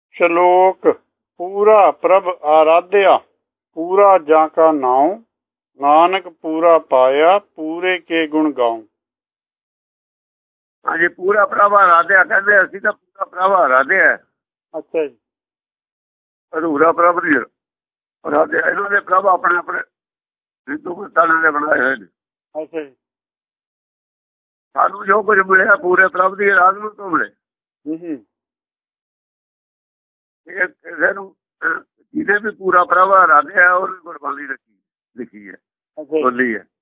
ਸ਼ਲੋਕ ਪੂਰਾ ਪ੍ਰਭ ਆਰਾਧਿਆ ਪੂਰਾ ਜਾਂ ਕਾ ਨਾਉ ਨਾਨਕ ਪੂਰਾ ਪਾਇਆ ਪੂਰੇ ਕੇ ਗੁਣ ਗਾਉ। ਹਾਂਜੀ, ਪੂਰਾ ਪ੍ਰਭ ਆਰਾਧਿਆ ਕਹਿੰਦੇ ਅਸੀਂ ਤਾਂ ਪੂਰਾ ਪ੍ਰਭ ਆਰਾਧਿਆ। ਅੱਛਾ ਜੀ। ਅਧੂਰਾ ਪ੍ਰਭ ਨਹੀਂ ਆਰਾਧਿਆ। ਇਹਨਾਂ ਦੇ ਪ੍ਰਭ ਆਪਣੇ ਆਪਣੇ ਹਿੰਦੂ ਮਤਾਂ ਦੇ ਬਣਾਏ ਹੋਏ ਨੇ। ਅੱਛਾ ਜੀ। ਸਾਨੂੰ ਜੋ ਕੁਝ ਮਿਲਿਆ ਪੂਰੇ ਪ੍ਰਭ ਦੀ ਆਰਾਧਨਾ ਤੋਂ ਮਿਲੇ। ਇਹ ਕਿਸੇ ਨੂੰ ਜਿਹਨੇ ਵੀ ਪੂਰਾ ਪ੍ਰਭ ਆਰਾਧਿਆ ਉਹਨੇ ਗੁਰਬਾਣੀ ਲਿਖੀ ਹੈ, ਬੋਲੀ ਹੈ,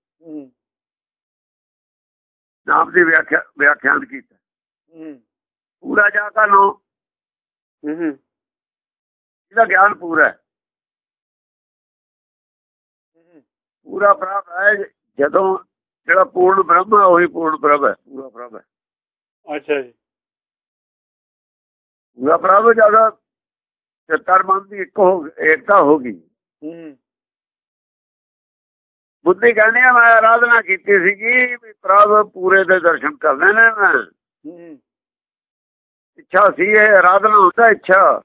ਨਾਮ ਦੀ ਵਿਆਖਿਆਨ ਕੀਤਾ। ਪੂਰਾ ਜਾ ਕਾ ਨਾਮ, ਇਹਦਾ ਗਿਆਨ ਪੂਰਾ ਹੈ। ਪੂਰਾ ਪ੍ਰਭ ਹੈ ਜਦੋਂ ਜਿਹੜਾ ਪੂਰਨ ਬ੍ਰਹਮ ਹੈ ਉਹੀ ਪੂਰਨ ਪ੍ਰਭ ਹੈ, ਪੂਰਾ ਪ੍ਰਭ ਹੈ। ਅੱਛਾ ਜੀ। ਪੂਰਾ ਪ੍ਰਭ ਜਿਆਦਾ ਚਿੱਤਰ ਮਨ ਦੀ ਏਕਤਾ ਹੋ ਗਈ। ਬੁੱਧੀ ਕਹਿੰਦੀ ਆ ਮੈਂ ਆਰਾਧਨਾ ਕੀਤੀ ਸੀਗੀ ਵੀ ਪ੍ਰਭ ਪੂਰੇ ਦੇ ਦਰਸ਼ਨ ਕਰਨੇ ਨੇ। ਮੈਂ ਇੱਛਾ ਸੀ ਇਹ ਆਰਾਧਨਾ ਹੁੰਦਾ ਇੱਛਾ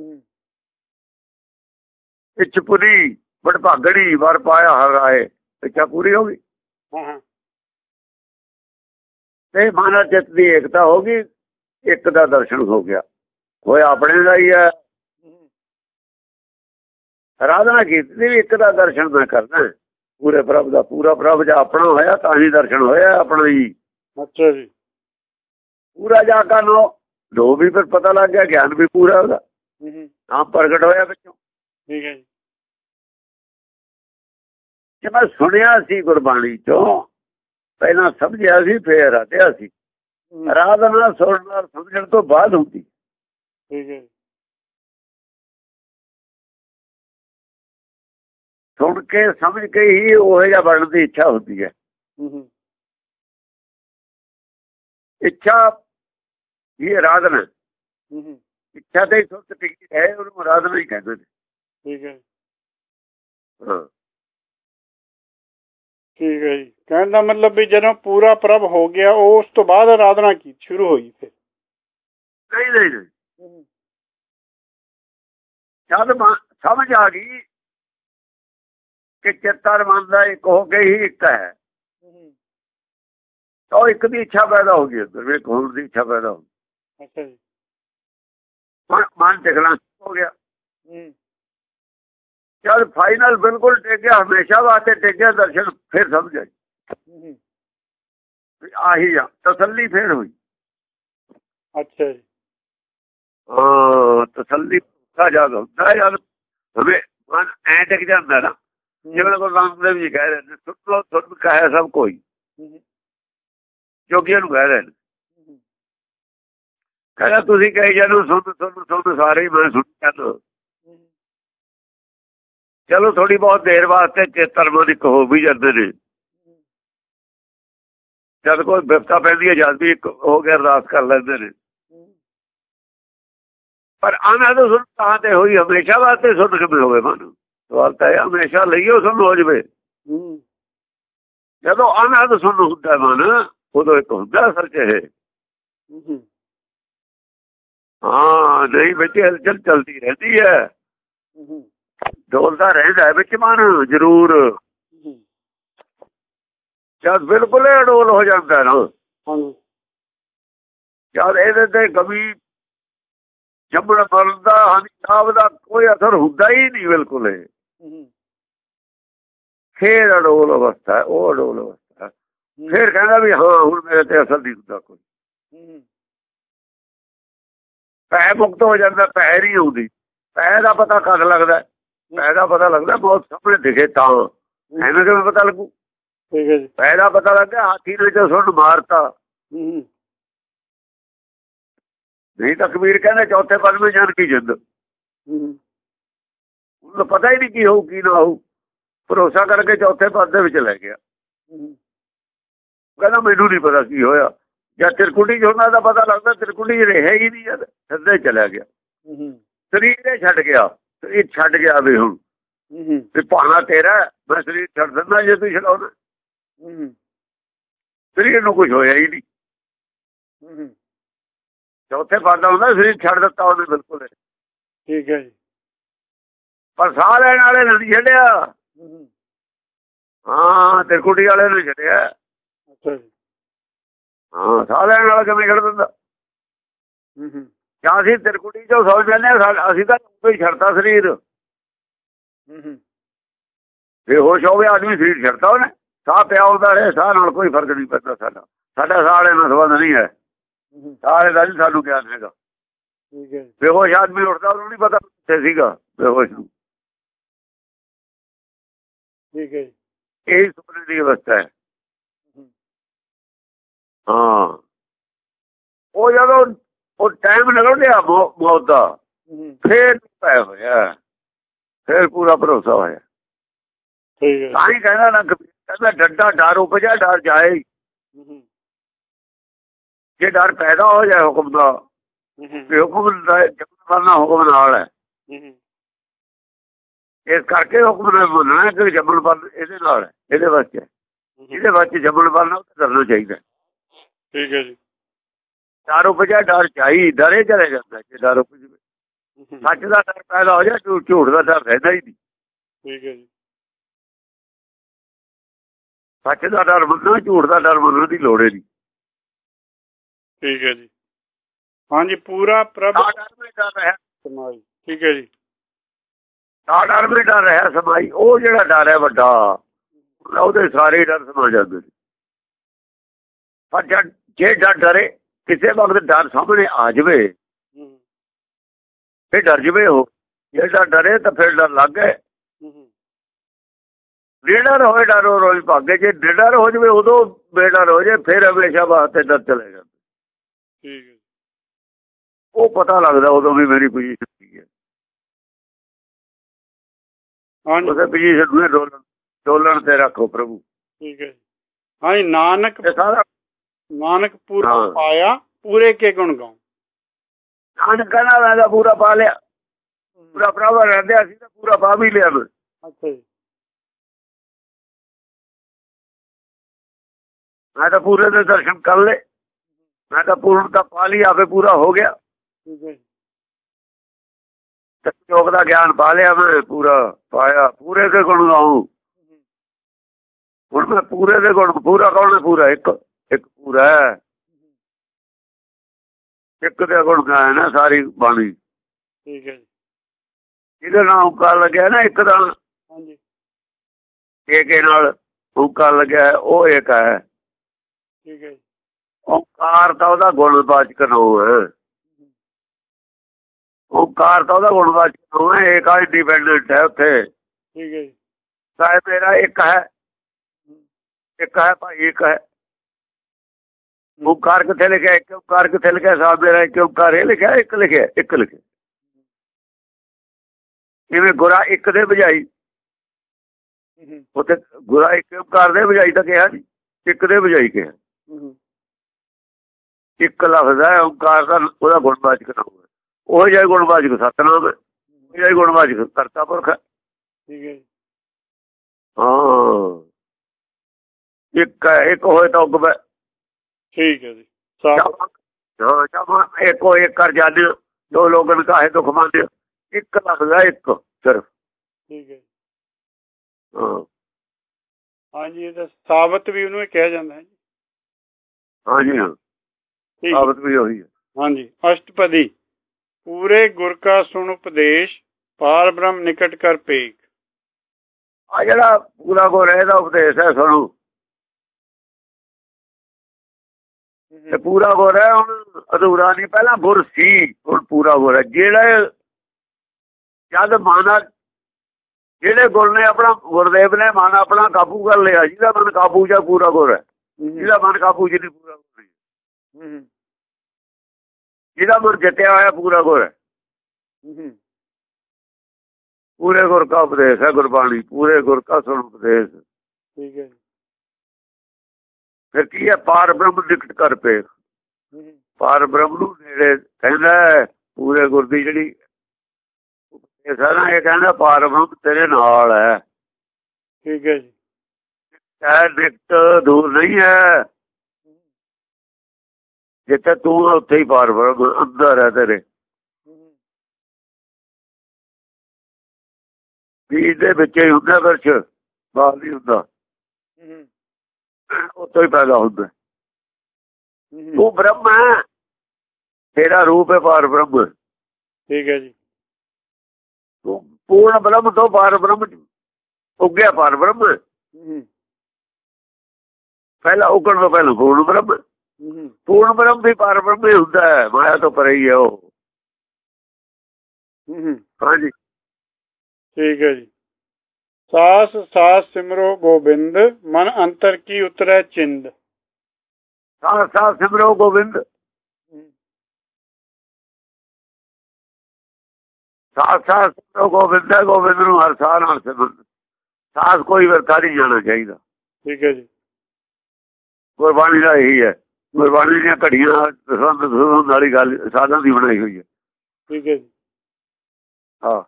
ਇੱਛ ਪੂਰੀ ਵਡਭਾਗੜੀ ਵਰ ਪਾਇਆ ਹਰ ਆਏ। ਇੱਛਾ ਪੂਰੀ ਹੋ ਗਈ ਤੇ ਮਨ ਚਿੱਤ ਦੀ ਏਕਤਾ ਹੋ ਗਈ। ਇੱਕ ਦਾ ਦਰਸ਼ਨ ਹੋ ਗਿਆ, ਹੋਇਆ ਆਪਣੇ ਦਾ ਹੀ ਹੈ। ਆਰਾਧਨਾ ਕੀਤੀ ਵੀ ਇੱਕ ਦਾ ਦਰਸ਼ਨ ਮੈਂ ਕਰਨਾ ਪੂਰੇ ਪ੍ਰਭ ਦਾ। ਪੂਰਾ ਪ੍ਰਭ ਜਾਂ ਆਪਣਾ ਹੋਇਆ ਤਾਂ ਹੀ ਦਰਸ਼ਨ ਹੋਇਆ ਆਪਣਾ ਹੀ। ਅੱਛਾ ਜੀ। ਪੂਰਾ ਜਾ ਕਾ ਨੋ ਵੀ ਫਿਰ ਪਤਾ ਲੱਗ ਗਿਆ, ਗਿਆਨ ਵੀ ਪੂਰਾ ਉਹਦਾ ਨਾਮ ਪ੍ਰਗਟ ਹੋਇਆ ਵਿੱਚੋਂ। ਠੀਕ ਹੈ ਜੀ। ਜੇ ਮੈਂ ਸੁਣਿਆ ਸੀ ਗੁਰਬਾਣੀ ਚੋਂ, ਪਹਿਲਾਂ ਸਮਝਿਆ ਸੀ ਫੇਰ ਆਰਾਧਿਆ ਸੀ। ਆਰਾਧਨਾ ਸੁਣਨ ਨਾਲ ਸਮਝਣ ਤੋਂ ਬਾਅਦ ਹੁੰਦੀ। ਠੀਕ ਹੈ। ਸੁਣ ਕੇ ਸਮਝ ਕੇ ਹੀ ਉਹ ਜਿਹਾ ਬਣਨ ਦੀ ਇੱਛਾ ਹੁੰਦੀ ਹੈ। ਇੱਛਾ ਇਹ ਆਰਾਧਨਾ। ਇੱਛਾ ਤੇ ਸੁਰਤ ਟਿਕੀ ਹੈ, ਉਹਨੂੰ ਆਰਾਧਨਾ ਹੀ ਕਹਿੰਦੇ ਨੇ। ਠੀਕ ਹੈ। ਹਾਂ ਠੀਕ ਹੈ ਜੀ। ਕਹਿਣ ਦਾ ਮਤਲਬ ਵੀ ਜਦੋਂ ਪੂਰਾ ਪ੍ਰਭ ਹੋ ਗਿਆ ਉਸ ਤੋਂ ਬਾਅਦ ਆਰਾਧਨਾ ਕੀ ਸ਼ੁਰੂ ਹੋਈ ਫਿਰ? ਨਹੀਂ ਜਦ ਸਮਝ ਆ ਗਈ ਕਿ ਚਿੱਤਰ ਮਨ ਦਾ ਇੱਕ ਹੋ ਕੇ ਹੀ ਇੱਕ ਹੈ, ਤਾਂ ਇੱਕ ਦੀ ਇੱਛਾ ਪੈਦਾ ਹੋ ਗਈ, ਅੰਦਰ ਇੱਕ ਹੋਣ ਦੀ ਇੱਛਾ ਪੈਦਾ ਹੋ ਗਈ। ਅੱਛਾ ਜੀ। ਮਨ ਟਿਕਣਾ ਹੋ ਗਿਆ। ਜਦ ਫਾਈਨਲ ਬਿਲਕੁਲ ਟਿਕਿਆ, ਹਮੇਸ਼ਾ ਵਾਸਤੇ ਟਿਕਿਆ ਦਰਸ਼ਨ, ਫਿਰ ਸਮਝ ਆਈ ਆਹੀ ਆ, ਤਸੱਲੀ ਫਿਰ ਹੋਈ। ਅੱਛਾ ਜੀ। ਹਾਂ, ਤਸੱਲੀ ਜਦ ਹੁੰਦਾ ਜਦ ਹਮੇ ਮਨ ਐ ਟਿਕ ਜਾਂਦਾ ਨਾ, ਜਿਵੇਂ ਗੁਰੂ ਨਾਨਕ ਦੇਵ ਜੀ ਕਹਿ ਰਹੇ ਨੇ ਸੁਣ ਕਹੇ ਸਭ ਕੋਈ, ਜੋਗੀਆਂ ਨੂੰ ਕਹਿ ਰਹੇ ਨੇ। ਕਹਿੰਦਾ ਤੁਸੀਂ ਕਹੀ ਜਾਂਦੇ ਸੁਣ ਸਾਰੇ ਹੀ ਮੈਂ ਸੁਣ ਜਾਂਦਾ। ਚਲੋ ਥੋੜੀ ਬਹੁਤ ਦੇਰ ਵਾਸਤੇ ਚੇਤਰ ਮਨ ਇੱਕ ਹੋ ਵੀ ਜਾਂਦੇ ਨੇ। ਜਦ ਕੋਈ ਬਿਪਤਾ ਪੈਂਦੀ ਹੈ ਜਦ ਵੀ ਇੱਕ ਹੋ ਕੇ ਅਰਦਾਸ ਕਰ ਲੈਂਦੇ ਨੇ। ਪਰ ਅਨਹਦ ਸੁਣ ਤਾਂ ਤੇ ਹੋਈ, ਹਮੇਸ਼ਾ ਵਾਸਤੇ ਸੁਣ ਕਿਵੇਂ ਹੋਵੇ ਮਨ? ਸਵਾਲ ਤਾਂ ਇਹ ਹਮੇਸ਼ਾ ਲਈਓ ਸੁਣ ਹੋ ਜਵੇ। ਜਦੋਂ ਅਨਹਦ ਸੁਣ ਹੁੰਦਾ ਮਨ, ਉਦੋਂ ਇੱਕ ਹੁੰਦਾ ਅਸਲ ਚ ਇਹ। ਹਾਂ ਨਹੀਂ ਵਿੱਚ ਹਲਚਲ ਚਲਦੀ ਰਹਿੰਦੀ ਹੈ, ਡੋਲਦਾ ਰਹਿੰਦਾ ਵਿੱਚ ਮਨ ਜ਼ਰੂਰ। ਜਦ ਬਿਲਕੁਲ ਅਡੋਲ ਹੋ ਜਾਂਦਾ ਨਾ, ਜਦ ਇਹਦੇ ਤੇ ਕਵੀ ਜੰਮਣ ਮਰਨ ਦਾ ਹਨਿਆਬ ਦਾ ਕੋਈ ਅਸਰ ਹੁੰਦਾ ਹੀ ਨਹੀਂ ਬਿਲਕੁਲ, ਫੇਰ ਅਡੋਲ ਅਵਸਥਾ, ਉਹ ਅਡੋਲ ਅਵਸਥਾ। ਫੇਰ ਕਹਿੰਦਾ ਵੀ ਹਾਂ ਹੁਣ ਮੇਰੇ ਤੇ ਅਸਰ ਨਹੀਂ ਹੁੰਦਾ ਕੋਈ। ਪੈ ਮੁਕਤ ਹੋ ਜਾਂਦਾ, ਪੈ ਨਹੀਂ ਆਉਂਦੀ। ਪੈ ਦਾ ਪਤਾ ਕਦ ਲੱਗਦਾ? ਪੈ ਦਾ ਪਤਾ ਲੱਗਦਾ ਬਹੁਤ ਸਾਹਮਣੇ ਦਿਖੇ ਤਾਂ। ਐਵੇਂ ਕਿਵੇਂ ਪਤਾ ਲੱਗੂ? ਪੈ ਦਾ ਪਤਾ ਲੱਗਦਾ ਹਾਥੀ ਨੇ ਜੋ ਸੁਣ ਮਾਰਤਾ। ਨਹੀਂ ਤਾਂ ਕਬੀਰ ਕਹਿੰਦੇ ਚੌਥੇ ਪਦ ਵਿੱਚ ਜਨ ਕੀ ਜਿੰਦ। ਉਹਨੂੰ ਪਤਾ ਹੀ ਨਹੀਂ ਕੀ ਹੋਊ ਕੀ ਨਾ ਹੋਊ, ਭਰੋਸਾ ਕਰਕੇ ਚੌਥੇ ਪਦ ਦੇ ਵਿੱਚ ਲੈ ਗਿਆ। ਕਹਿੰਦਾ ਮੈਨੂੰ ਨਹੀਂ ਪਤਾ ਕੀ ਹੋਇਆ। ਜਦ ਤਿਰਕੁਟੀ ਚ ਉਹਨਾਂ ਦਾ ਪਤਾ ਲੱਗਦਾ, ਤਿਰਕੁਟੀ ਚ ਰਿਹਾ ਹੀ ਨਹੀਂ, ਜਦ ਸਿੱਧੇ ਚਲਿਆ ਗਿਆ। ਸਰੀਰ ਛੱਡ ਗਿਆ, ਸਰੀਰ ਛੱਡ ਗਿਆ ਵੀ ਹੁਣ ਵੀ ਭਾਣਾ ਤੇਰਾ, ਮੈਂ ਸਰੀਰ ਛੱਡ ਦਿੰਦਾ ਜੇ ਤੂੰ ਛਡਾਉਣਾ। ਸਰੀਰ ਨੂੰ ਕੁਝ ਹੋਇਆ ਹੀ ਨਹੀਂ। ਚੌਥੇ ਪਦ ਹੁੰਦਾ ਸਰੀਰ ਛੱਡ ਦਿੱਤਾ ਉਹਨੇ ਬਿਲਕੁਲ। ਠੀਕ ਹੈ ਜੀ। ਪਰ ਸਾਹ ਲੈਣ ਵਾਲੇ ਨੇ ਨਹੀਂ ਛੱਡਿਆ। ਹਾਂ ਤਿਰਕੁਟੀ ਵਾਲੇ ਨੇ ਛੱਡਿਆ। ਅੱਛਾ ਜੀ। ਹਾਂ ਸਾਹ ਲੈਣ ਵਾਲਾ ਕਿਵੇਂ ਛੱਡ ਦਿੰਦਾ? ਜਾਂ ਅਸੀਂ ਤਿਰਕੁਟੀ ਚੋਂ ਸੌ ਜਾਂਦੇ ਹਾਂ, ਅਸੀਂ ਤਾਂ ਕੋਈ ਛੱਡਤਾ ਸਰੀਰ। ਬੇਹੋਸ਼ ਹੋ ਗਿਆ ਆਦਮੀ, ਸਰੀਰ ਛੱਡਤਾ ਉਹਨੇ। ਸਾਹ ਪਿਆ ਹੁੰਦਾ ਰਹੇ, ਸਾਹ ਨਾਲ ਕੋਈ ਫਰਕ ਨਹੀਂ ਪੈਂਦਾ। ਸਾਡਾ ਸਾਹ ਵਾਲੇ ਨਾਲ ਸੰਬੰਧ ਨਹੀਂ ਹੈ। ਸਾਹ ਦਾ ਨਹੀਂ ਸਾਨੂੰ ਗਿਆਨ ਹੈਗਾ। ਬੇਹੋਸ਼ ਆਦਮੀ ਉੱਠਦਾ, ਉਹਨੂੰ ਨਹੀਂ ਪਤਾ ਕਿੱਥੇ ਸੀਗਾ ਬੇਹੋਸ਼ ਨੂੰ। ਠੀਕ ਹੈ ਜੀ। ਇਹੀ ਸੁਪਨੇ ਦੀ ਅਵਸਥਾ ਹੈ। ਹਾਂ ਉਹ ਜਦੋਂ ਉਹ ਟਾਈਮ ਨਿਕਲ ਗਿਆ ਮੌਤ ਦਾ, ਫੇਰ ਪੈ ਹੋਇਆ, ਫੇਰ ਪੂਰਾ ਭਰੋਸਾ ਹੋਇਆ। ਤਾਂ ਹੀ ਕਹਿੰਦਾ ਨਾ, ਕਹਿੰਦਾ ਡੱਡਾ ਡਰ ਉਪਜਿਆ ਡਰ ਜਾਏ। ਜੇ ਡਰ ਪੈਦਾ ਹੋ ਜਾਏ ਹੁਕਮ ਦਾ, ਹੁਕਮ ਕਰਨਾ ਹੁਕਮ ਨਾਲ ਹੈ। ਇਸ ਕਰਕੇ ਹੁਕਮ ਨਾਲ ਮੰਨਣਾ ਕਿ ਜੰਮਣ ਬਲ ਇਹਦੇ ਨਾਲ ਹੈ, ਇਹਦੇ ਵਾਸਤੇ। ਜਿਹਦੇ ਵਾਸਤੇ ਜੰਮਣ ਬਲਣਾ ਉਹ ਕਰਨਾ ਚਾਹੀਦਾ। ਠੀਕ ਹੈ ਜੀ। ਡਰ ਉਪਜਿਆ ਡਰ ਜਾਈ, ਡਰੇ ਚਲੇ ਜਾਂਦਾ। ਜੇ ਡਰ ਉਪਜ ਜਾਵੇ, ਸੱਚ ਦਾ ਡਰ ਪੈਦਾ ਹੋ ਜਾਏ, ਝੂਠ ਦਾ ਡਰ ਰਹਿੰਦਾ ਹੀ ਨਹੀਂ। ਠੀਕ ਹੈ ਜੀ। ਸੱਚ ਦਾ ਡਰ ਮੰਨਣਾ, ਝੂਠ ਦਾ ਡਰ ਮੰਨਣ ਦੀ ਲੋੜ ਨਹੀਂ। ਠੀਕ ਹੈ ਜੀ। ਹਾਂਜੀ ਪੂਰਾ ਪ੍ਰਭ ਡਰ ਰਿਹਾ ਸਮਾਈ। ਠੀਕ ਹੈ ਜੀ। ਡਰ ਵੀ ਡਰ ਰਿਹਾ ਸਮਾਈ। ਉਹ ਜਿਹੜਾ ਡਰ ਹੈ ਵੱਡਾ, ਉਹਦੇ ਸਾਰੇ ਡਰ ਸਮਾ ਜਾਂਦੇ ਨੇ। ਪਰ ਜੇ ਡਰ ਡਰੇ, ਕਿਸੇ ਵਕਤ ਡਰ ਸਾਹਮਣੇ ਆ ਜਾਵੇ, ਫਿਰ ਡਰ ਜਵੇ ਉਹ। ਜੇ ਡਰ ਡਰੇ ਤਾਂ ਫਿਰ ਡਰ ਲੱਗ ਗਏ। ਨਿਡਰ ਹੋਏ ਡਰ ਉਹ ਰੋਜ਼ ਭਾਗੇ। ਜੇ ਨਿਡਰ ਹੋ ਜਾਵੇ ਉਦੋਂ ਬੇਡਰ ਹੋ ਜਾਏ, ਫਿਰ ਹਮੇਸ਼ਾ ਵਾਸਤੇ ਡਰ ਚਲੇ ਜਾਂਦਾ। ਠੀਕ ਹੈ। ਉਹ ਪਤਾ ਲੱਗਦਾ ਉਦੋਂ ਵੀ ਮੇਰੀ ਪੋਜੀਸ਼ਨ ਕੀ ਹੈ। ਉਹਦੇ ਪੋਜੀਸ਼ਨ ਨੂੰ ਡੋਲਣ ਤੇ ਰੱਖੋ ਪ੍ਰਭੂ। ਠੀਕ ਹੈ। ਹਾਂਜੀ ਨਾਨਕ ਸਾਰਾ ਨਾਨਕ ਪੂਰਾ ਪਾਇਆ, ਪੂਰੇ ਕੇ ਗੁਣ ਗਾਉ। ਨਾਨਕ ਕਹਿੰਦਾ ਮੈਂ ਤਾਂ ਪੂਰਾ ਪਾ ਲਿਆ, ਪੂਰਾ ਭਰਾਵਾ ਰਹਿੰਦੇ ਅਸੀਂ ਤਾਂ ਪੂਰਾ ਪਾ ਵੀ ਲਿਆ। ਅੱਛਾ ਜੀ। ਮੈਂ ਤਾਂ ਪੂਰੇ ਦੇ ਦਰਸ਼ਨ ਕਰ ਲਏ, ਮੈਂ ਤਾਂ ਪੂਰਨਤਾ ਪਾ ਲਈ, ਆਪੇ ਪੂਰਾ ਹੋ ਗਿਆ। ਯੋਗ ਦਾ ਗਿਆਨ ਪਾ ਲਿਆ, ਮੈਂ ਪੂਰਾ ਪਾਇਆ। ਪੂਰੇ ਦੇ ਗੁਣ ਗਾਉ। ਹੁਣ ਮੈਂ ਪੂਰੇ ਦੇ ਗੁਣ, ਪੂਰਾ ਕੌਣ ਹੈ? ਪੂਰਾ ਇੱਕ ਪੂਰਾ ਹੈ। ਇੱਕ ਦੇ ਗੁਣ ਗਾਏ ਨਾ ਸਾਰੀ ਬਾਣੀ। ਠੀਕ ਹੈ ਜੀ। ਜਿਹਦੇ ਨਾਲ ਓਂਕਾਰ ਲੱਗਿਆ ਨਾ ਇੱਕ ਦਾ, ਹਾਂਜੀ ਏਕੇ ਨਾਲ ਓਂਕਾਰ ਲੱਗਿਆ, ਉਹ ਇੱਕ ਹੈ। ਠੀਕ ਹੈ। ਓਂਕਾਰ ਤਾਂ ਉਹਦਾ ਗੁਣਵਾਚਕ ਨਾਮ ਹੈ। ਓਂਕਾਰ ਤਾਂ ਉਹਦਾ ਗੁਣਵਾਚਕ ਨਾਮ ਹੈ। ਏਕਾ ਇੰਡੀਪੈਂਡੈਂਟ ਹੈ ਉੱਥੇ। ਠੀਕ ਹੈ ਜੀ। ਸਾਹਿਬ ਮੇਰਾ ਇੱਕ ਹੈ, ਇੱਕ ਹੈ ਭਾਈ, ਇੱਕ ਹੈ। ਓਂਕਾਰ ਕਿੱਥੇ ਲਿਖਿਆ? ਇੱਕ ਓਂਕਾਰ ਕਿੱਥੇ ਲਿਖਿਆ? ਸਾਹਿਬ ਮੇਰਾ ਇੱਕ ਓਂਕਾਰ ਇਹ ਲਿਖਿਆ, ਇੱਕ ਲਿਖਿਆ, ਇੱਕ ਲਿਖਿਆ। ਜਿਵੇਂ ਗੁਰਾ ਇੱਕ ਦੇ ਬਜਾਈ, ਉੱਥੇ ਗੁਰਾ ਇੱਕ ਓਂਕਾਰ ਦੇ ਬਜਾਈ ਤਾਂ ਕਿਹਾ ਨਹੀਂ, ਇੱਕ ਦੇ ਬਜਾਈ ਕਿਹਾ। ਇੱਕ ਲਫ਼ਜ਼ ਹੈ ਓਂਕਾਰ ਦਾ, ਉਹਦਾ ਗੁਣਵਾਚਕ ਨਾਮ ਹੈ। ਉਹ ਜਿਹਾ ਗੁਣਵਾਚਕ ਸਤਿਨਾਮ ਹੈ, ਉਹ ਜਿਹਾ ਗੁਣਵਾਚਕ ਕਰਤਾ ਪੁਰਖ ਹੈ। ਠੀਕ ਹੈ। ਹਾਂ ਇੱਕ ਹੈ, ਇੱਕ ਹੋਏ ਤਾਂ ਉਗਮ ਹੈ। ਠੀਕ ਹੈ ਜੀ। ਹਾਂ ਇੱਕੋ ਇੱਕ ਕਰ ਜਾਂਦੇ, ਦੋ ਲੋਗਨ ਕਾਹੇ ਦੁੱਖ ਮੰਨਦੇ। ਇੱਕ ਲਫ਼ਜ਼ ਹੈ, ਇੱਕ ਸਿਰਫ। ਠੀਕ ਹੈ। ਹਾਂ ਹਾਂਜੀ ਇਹ ਤਾਂ ਸਾਬਤ ਵੀ ਉਹਨੂੰ ਕਿਹਾ ਜਾਂਦਾ ਹੈ। ਹਾਂਜੀ ਹਾਂ ਸਾਬਤ ਵੀ ਉਹੀ ਹੈ। ਹਾਂਜੀ ਅਸ਼ਟਪਦੀ ਪੂਰੇ ਗੁਰ ਕਾ ਸੁਣ ਉਪਦੇਸ਼, ਪਾਰ ਬ੍ਰਹਮ ਨਿਕਟ ਕਰ ਪੇਖ। ਆ ਜਿਹੜਾ ਪੂਰਾ ਗੁਰ ਹੈ ਇਹਦਾ ਉਪਦੇਸ਼ ਹੈ ਸੁਣੋ। ਤੇ ਪੂਰਾ ਗੁਰ ਹੈ, ਹੁਣ ਅਧੂਰਾ ਨਹੀਂ। ਪਹਿਲਾਂ ਗੁਰ ਸੀ, ਹੁਣ ਪੂਰਾ ਗੁਰ ਹੈ। ਜਿਹੜੇ ਜਦ ਮਾਨਾ, ਜਿਹੜੇ ਗੁਰ ਨੇ ਆਪਣਾ, ਗੁਰਦੇਵ ਨੇ ਮਨ ਆਪਣਾ ਕਾਬੂ ਕਰ ਲਿਆ, ਜਿਹਦਾ ਮਨ ਕਾਬੂ ਜਾਂ ਪੂਰਾ ਗੁਰ ਹੈ। ਜਿਹਦਾ ਮਨ ਕਾਬੂ ਚ ਨਹੀਂ, ਪੂਰਾ ਗੁਰ ਨਹੀਂ। ਜਿਹਦਾ ਮਨ ਜਿੱਤਿਆ ਹੋਇਆ ਪੂਰਾ ਗੁਰ ਹੈ। ਪੂਰੇ ਗੁਰ ਕਾ ਉਪਦੇਸ਼ ਹੈ ਗੁਰਬਾਣੀ, ਪੂਰੇ ਗੁਰ ਕਾ ਸੁਣ ਉਪਦੇਸ਼। ਠੀਕ ਹੈ। ਫਿਰ ਕੀ ਹੈ? ਪਾਰ ਬ੍ਰਹਮ ਨਿਕਟ ਕਰ ਪੇਖ। ਪਾਰ ਬ੍ਰਹਮ ਨੂੰ ਨੇੜੇ ਕਹਿੰਦਾ। ਪੂਰੇ ਗੁਰ ਦੀ ਜਿਹੜੀ ਉਪਦੇਸ਼ ਹੈ ਨਾ, ਇਹ ਕਹਿੰਦਾ ਪਾਰ ਬ੍ਰਹਮ ਤੇਰੇ ਨਾਲ ਹੈ। ਠੀਕ ਹੈ ਜੀ। ਨਿਕਟ ਦੂਰ ਨਹੀਂ ਹੈ, ਜਿੱਥੇ ਤੂੰ ਉੱਥੇ ਹੀ ਪਾਰ ਬ੍ਰਹਮ ਅੰਦਰ ਹੈ ਤੇਰੇ। ਬੀਜ ਦੇ ਵਿੱਚ ਹੀ ਹੁੰਦਾ ਵਿਰਛ, ਬਾਹਰ ਨਹੀਂ ਹੁੰਦਾ, ਉੱਥੋਂ ਹੀ ਪੈਦਾ ਹੁੰਦਾ। ਤੂੰ ਬ੍ਰਹਮ ਹੈ, ਤੇਰਾ ਰੂਪ ਹੈ ਪਾਰ ਬ੍ਰਹਮ। ਠੀਕ ਹੈ ਜੀ। ਤੂੰ ਪੂਰਨ ਬ੍ਰਹਮ ਤੋਂ ਪਾਰ ਬ੍ਰਹਮ ਉੱਗਿਆ, ਪਾਰ ਬ੍ਰਹਮ ਪਹਿਲਾਂ ਉੱਗਣ ਤੋਂ ਪਹਿਲਾਂ ਪੂਰਨ ਬ੍ਰਹਮ। ਪੂਰਨ ਬ੍ਰਹਮ ਵੀ ਪਾਰ ਬ੍ਰਹਮ ਹੀ ਹੁੰਦਾ ਹੈ, ਮਾਇਆ ਤੋਂ ਪਰੇ ਹੀ ਹੈ ਉਹ। ਹਾਂਜੀ ਠੀਕ ਹੈ ਜੀ। ਸਾਸ ਸਾਸ ਸਿਮਰੋ ਗੋਬਿੰਦ, ਮਨ ਅੰਤਰ ਕੀ ਉਤਰੈ ਚਿੰਦ। ਸਾਸ ਸਾਸ ਸਿਮਰੋ ਗੋਬਿੰਦ, ਸਾਸ ਸਾਸ ਸਿਮਰੋ ਗੋਬਿੰਦ ਹੈ। ਗੋਬਿੰਦ ਨੂੰ ਹਰ ਸਾਹ ਨਾਲ ਸਿਮਰਨ, ਸਾਸ ਕੋਈ ਵਰਤਾ ਨਹੀਂ ਜਾਣਾ ਚਾਹੀਦਾ। ਠੀਕ ਹੈ ਜੀ। ਗੁਰਬਾਣੀ ਦਾ ਇਹੀ ਹੈ, ਗੁਰਬਾਣੀ ਦੀਆਂ ਘੜੀਆਂ ਦਸਵੰਧ ਵਾਲੀ ਗੱਲ ਸਾਧਾਂ ਦੀ ਬਣਾਈ ਹੋਈ ਹੈ। ਠੀਕ ਹੈ ਜੀ। ਹਾਂ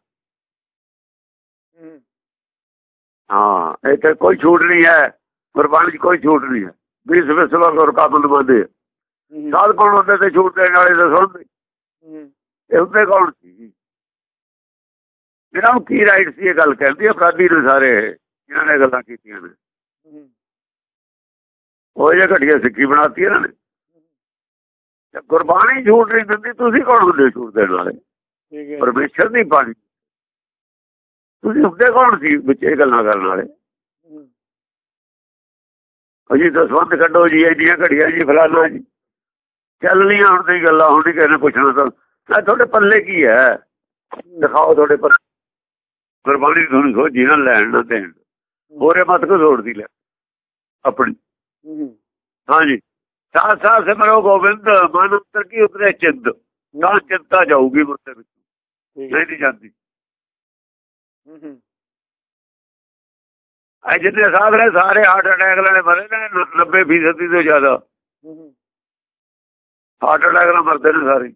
ਹਾਂ, ਇੱਥੇ ਕੋਈ ਛੂਟ ਨਹੀਂ ਹੈ, ਗੁਰਬਾਣੀ ਚ ਕੋਈ ਛੂਟ ਨਹੀਂ ਹੈ। 20 ਵਿਸਵਾ ਗੁਰ ਕਾ ਬੰਦੇ ਸਾਧ ਕੌਣ ਹੁੰਦੇ ਤੇ ਛੂਟ ਦੇਣ ਵਾਲੇ ਦਸਵੰਧ, ਇਹ ਹੁੰਦੇ ਕੌਣ ਸੀ? ਇਹਨਾਂ ਨੂੰ ਕੀ ਰਾਈਟ ਸੀ ਇਹ ਗੱਲ ਕਹਿੰਦੀ? ਅਪਰਾਧੀ ਨੇ ਸਾਰੇ ਇਹਨਾਂ ਨੇ ਗੱਲਾਂ ਕੀਤੀਆਂ ਨੇ, ਉਹ ਜਿਹੇ ਘਟੀਆ ਸਿੱਖੀ ਬਣਾਤੀ ਇਹਨਾਂ ਨੇ। ਗੁਰਬਾਣੀ ਝੂਠ ਨਹੀਂ ਦਿੰਦੀ, ਤੁਸੀਂ ਕੌਣ ਹੁੰਦੇ ਝੂਠ ਦੇਣ ਵਾਲੇ? ਪਰਮੇਸ਼ਰ ਦੀ ਬਾਣੀ, ਤੁਸੀਂ ਹੁੰਦੇ ਕੌਣ ਸੀ ਵਿੱਚ ਇਹ ਗੱਲਾਂ ਕਰਨ ਵਾਲੇ? ਅਜੀ ਦਸਵੰਧ ਕੱਢੋ ਜੀ, ਇਹਦੀਆਂ ਘੜੀਆਂ ਜੀ, ਫਲਾਨਾ ਜੀ, ਚੱਲਣੀਆਂ ਹੁਣ ਦੀ ਗੱਲਾਂ। ਹੁਣ ਨਹੀਂ ਕਿਸੇ ਨੇ ਪੁੱਛਣਾ ਤਾਂ ਤੁਹਾਡੇ ਪੱਲੇ ਕੀ ਹੈ, ਦਿਖਾਓ ਤੁਹਾਡੇ ਪੱਲੇ। ਗੁਰਬਾਣੀ ਤੁਹਾਨੂੰ ਸੋਝੀ ਨਾ ਲੈਣ ਨਾ ਦੇਣ, ਹੋਰੇ ਮਤ ਕੋ ਜੋੜਦੀ ਲੈ ਆਪਣੀ। ਹਾਂਜੀ, ਸਾਥ ਸਾਥ ਸਿਮਰੋ ਗੋਬਿੰਦ, ਮਨ ਅੰਤਰ ਕੀ ਉਤਰੇ ਚਿੰਦ। ਤਾਂ ਚਿੰਤਾ ਜਾਊਗੀ ਮੁੱਦੇ ਵਿੱਚ, ਨਹੀਂ ਜਾਂਦੀ। ਜਿੰਨੇ ਸਾਧ ਨੇ ਸਾਰੇ ਹਾਰਟ ਅਟੈਕ ਵਾਲੇ ਮਰੇ ਨੇ, 90% ਤੋਂ ਜ਼ਿਆਦਾ ਹਾਰਟ ਅਟੈਕ ਨਾਲ ਮਰਦੇ ਨੇ ਸਾਰੇ।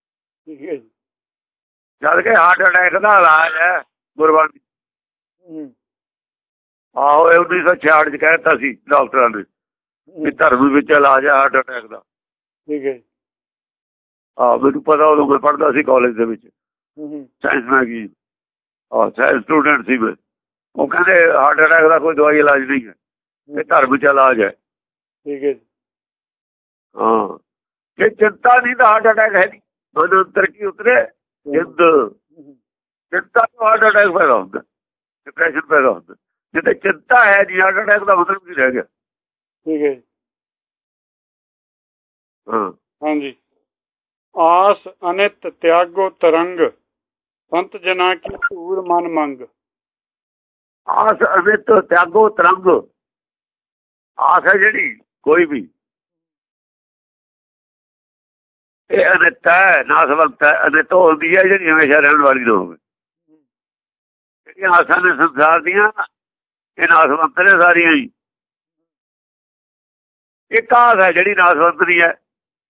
ਜਦ ਕਿ ਹਾਰਟ ਅਟੈਕ ਦਾ ਇਲਾਜ ਹੈ ਗੁਰਬਾਣੀ। ਆਹੋ, 1966 ਚ ਕਹਿ ਦਿੱਤਾ ਸੀ ਡਾਕਟਰਾਂ ਨੇ ਵੀ ਧਰਮ ਵਿੱਚ ਇਲਾਜ ਹੈ ਹਾਰਟ ਅਟੈਕ ਦਾ। ਠੀਕ ਹੈ। ਮੈਨੂੰ ਪਤਾ, ਉਦੋਂ ਮੈਂ ਪੜ੍ਹਦਾ ਸੀ ਕਾਲਜ ਦੇ ਵਿੱਚ, ਸਾਇੰਸ ਮੈਗਜ਼ੀਨ। ਸਾਇੰਸ ਸਟੂਡੈਂਟ ਸੀ ਮੈਂ। ਉਹ ਕਹਿੰਦੇ ਹਾਰਟ ਅਟੈਕ ਦਾ ਕੋਈ ਦਵਾਈ ਇਲਾਜ ਨਹੀਂ ਹੈ, ਇਹ ਧਰਮ ਚ ਇਲਾਜ ਹੈ। ਠੀਕ ਹੈ। ਹਾਂ, ਜੇ ਚਿੰਤਾ ਨਹੀਂ ਤਾਂ ਹਾਰਟ ਅਟੈਕ ਹੈ ਨਹੀਂ। ਮਨ ਅੰਤਰ ਕੀ ਉਤਰੇ ਚਿੰਤ, ਚਿੰਤਾ ਤੋਂ ਹਾਰਟ ਅਟੈਕ ਪੈਦਾ ਹੁੰਦਾ, ਡਿਪਰੈਸ਼ਨ ਪੈਦਾ ਹੁੰਦਾ। ਜਿੱਥੇ ਚਿੰਤਾ ਹੈ ਜੀ, ਹਾਰਟ ਅਟੈਕ ਦਾ ਮਤਲਬ ਕੀ ਰਹਿ ਗਿਆ? ਠੀਕ ਹੈ। ਹਾਂ ਹਾਂਜੀ। ਆਸ ਅਨਿਤ ਤਿਆਗੋ ਤਰੰਗ, ਸੰਤ ਜਨਾ ਕੀ ਧੂਰ ਮਨ ਮੰਗ। ਆਸ ਅਨਿਤ ਤਿਆਗੋ ਤਰੰਗ, ਆਸ ਹੈ ਜਿਹੜੀ ਕੋਈ ਵੀ, ਇਹ ਅਨਿਤ ਹੈ, ਨਾਸਵੰਤ ਹੈ। ਅਨਿਤ ਹੁੰਦੀ ਹੈ ਜਿਹੜੀ ਹਮੇਸ਼ਾ ਰਹਿਣ ਵਾਲੀ ਨਾ ਹੋਵੇ। ਜਿਹੜੀਆਂ ਆਸਾਂ ਨੇ ਸੰਸਾਰ ਦੀਆਂ, ਇਹ ਨਾਸਵੰਤ ਨੇ ਸਾਰੀਆਂ ਹੀ। ਇੱਕ ਆਸ ਹੈ ਜਿਹੜੀ ਨਾਸਵੰਤ ਦੀ ਹੈ,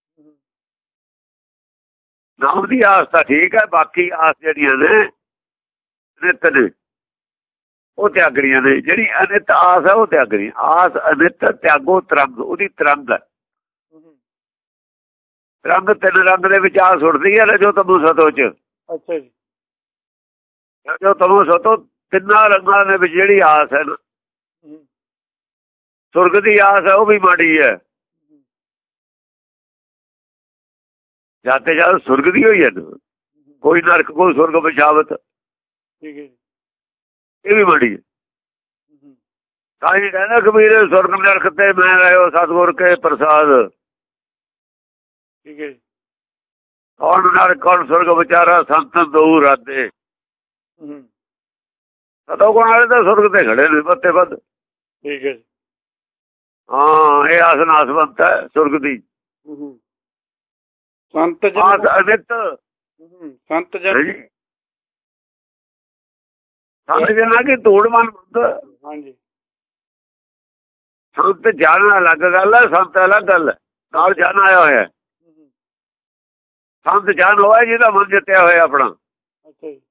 ਨਾਮ ਦੀ ਆਸ ਤਾਂ ਠੀਕ ਹੈ, ਬਾਕੀ ਆਸ ਜਿਹੜੀਆਂ ਨੇ ਨਿਤ ਨੇ ਉਹ ਤਿਆਗਣੀਆਂ ਨੇ। ਜਿਹੜੀ ਅਨਿਤ ਆਸ ਹੈ ਉਹ ਤਿਆਗਣੀ। ਆਸ ਅਨਿਤ ਤਿਆਗੋ ਤਰੰਗ, ਉਹਦੀ ਤਰੰਗ ਹੈ। ਰੰਗ 3 ਰੰਗ ਦੇ ਵਿੱਚ ਆਸ ਉੱਠਦੀ ਹੈ, ਰਜੋ ਤਮੋ ਸਤੋ ਚ। ਅੱਛਾ ਜੀ। ਰਜੋ ਤਮੋ ਸਤੋ ਤਿੰਨਾਂ ਰੰਗਾਂ ਦੇ ਵਿੱਚ ਜਿਹੜੀ ਆਸ ਹੈ ਨਾ, ਸੁਰਗ ਦੀ ਆਸ ਹੈ ਉਹ ਵੀ ਮਾੜੀ ਹੈ। ਜਦ ਤੇ ਜਦ ਸੁਰਗ ਦੀ ਹੋਈ ਹੈ, ਕੋਈ ਨਰਕ ਕੋਈ ਸੁਰਗ ਬਚਾਵਤ, ਇਹ ਵੀ ਮਾੜੀ ਹੈ। ਤਾਂ ਹੀ ਕਹਿੰਦਾ ਕਬੀਰ, ਸੁਰਗ ਨਰਕ ਤੇ ਮੈਂ ਰਹਿਓ ਸਤਿਗੁਰ ਕੇ ਪ੍ਰਸਾਦ। ਠੀਕ ਹੈ। ਕੌਣ ਨਰਕ ਕੌਣ ਸੁਰਗ ਵਿਚਾਰਾ, ਸੰਤ ਦਊ ਰਾਦੇ। ਸਤੋ ਗੁਣ ਵਾਲੇ ਤਾਂ ਸੁਰਗ ਤੇ ਖੜੇ ਨੇ ਬੱਤੇ ਵੱਧ। ਠੀਕ ਹੈ। ਹਾਂ, ਇਹ ਆਸ ਨਾਸਵੰਤ ਹੈ ਸੁਰਗ ਦੀ। ਸੰਤ ਆਸ ਅਨਿਤ, ਸੰਤ ਜਨ, ਸੰਤ ਜਨਾਂ ਕੀ ਧੂੜ ਮਨ ਮੰਗ। ਹਾਂਜੀ। ਸੰਤ ਜਨ ਅਲੱਗ ਗੱਲ ਹੈ, ਸੰਤ ਅਲੱਗ ਗੱਲ ਹੈ। ਨਾਲ ਜਨ ਆਇਆ ਹੋਇਆ, ਸੰਤ ਜਨ ਹੋਇਆ ਜਿਹਦਾ ਮਨ ਜਿੱਤਿਆ ਹੋਇਆ ਆਪਣਾ। ਅੱਛਾ ਜੀ।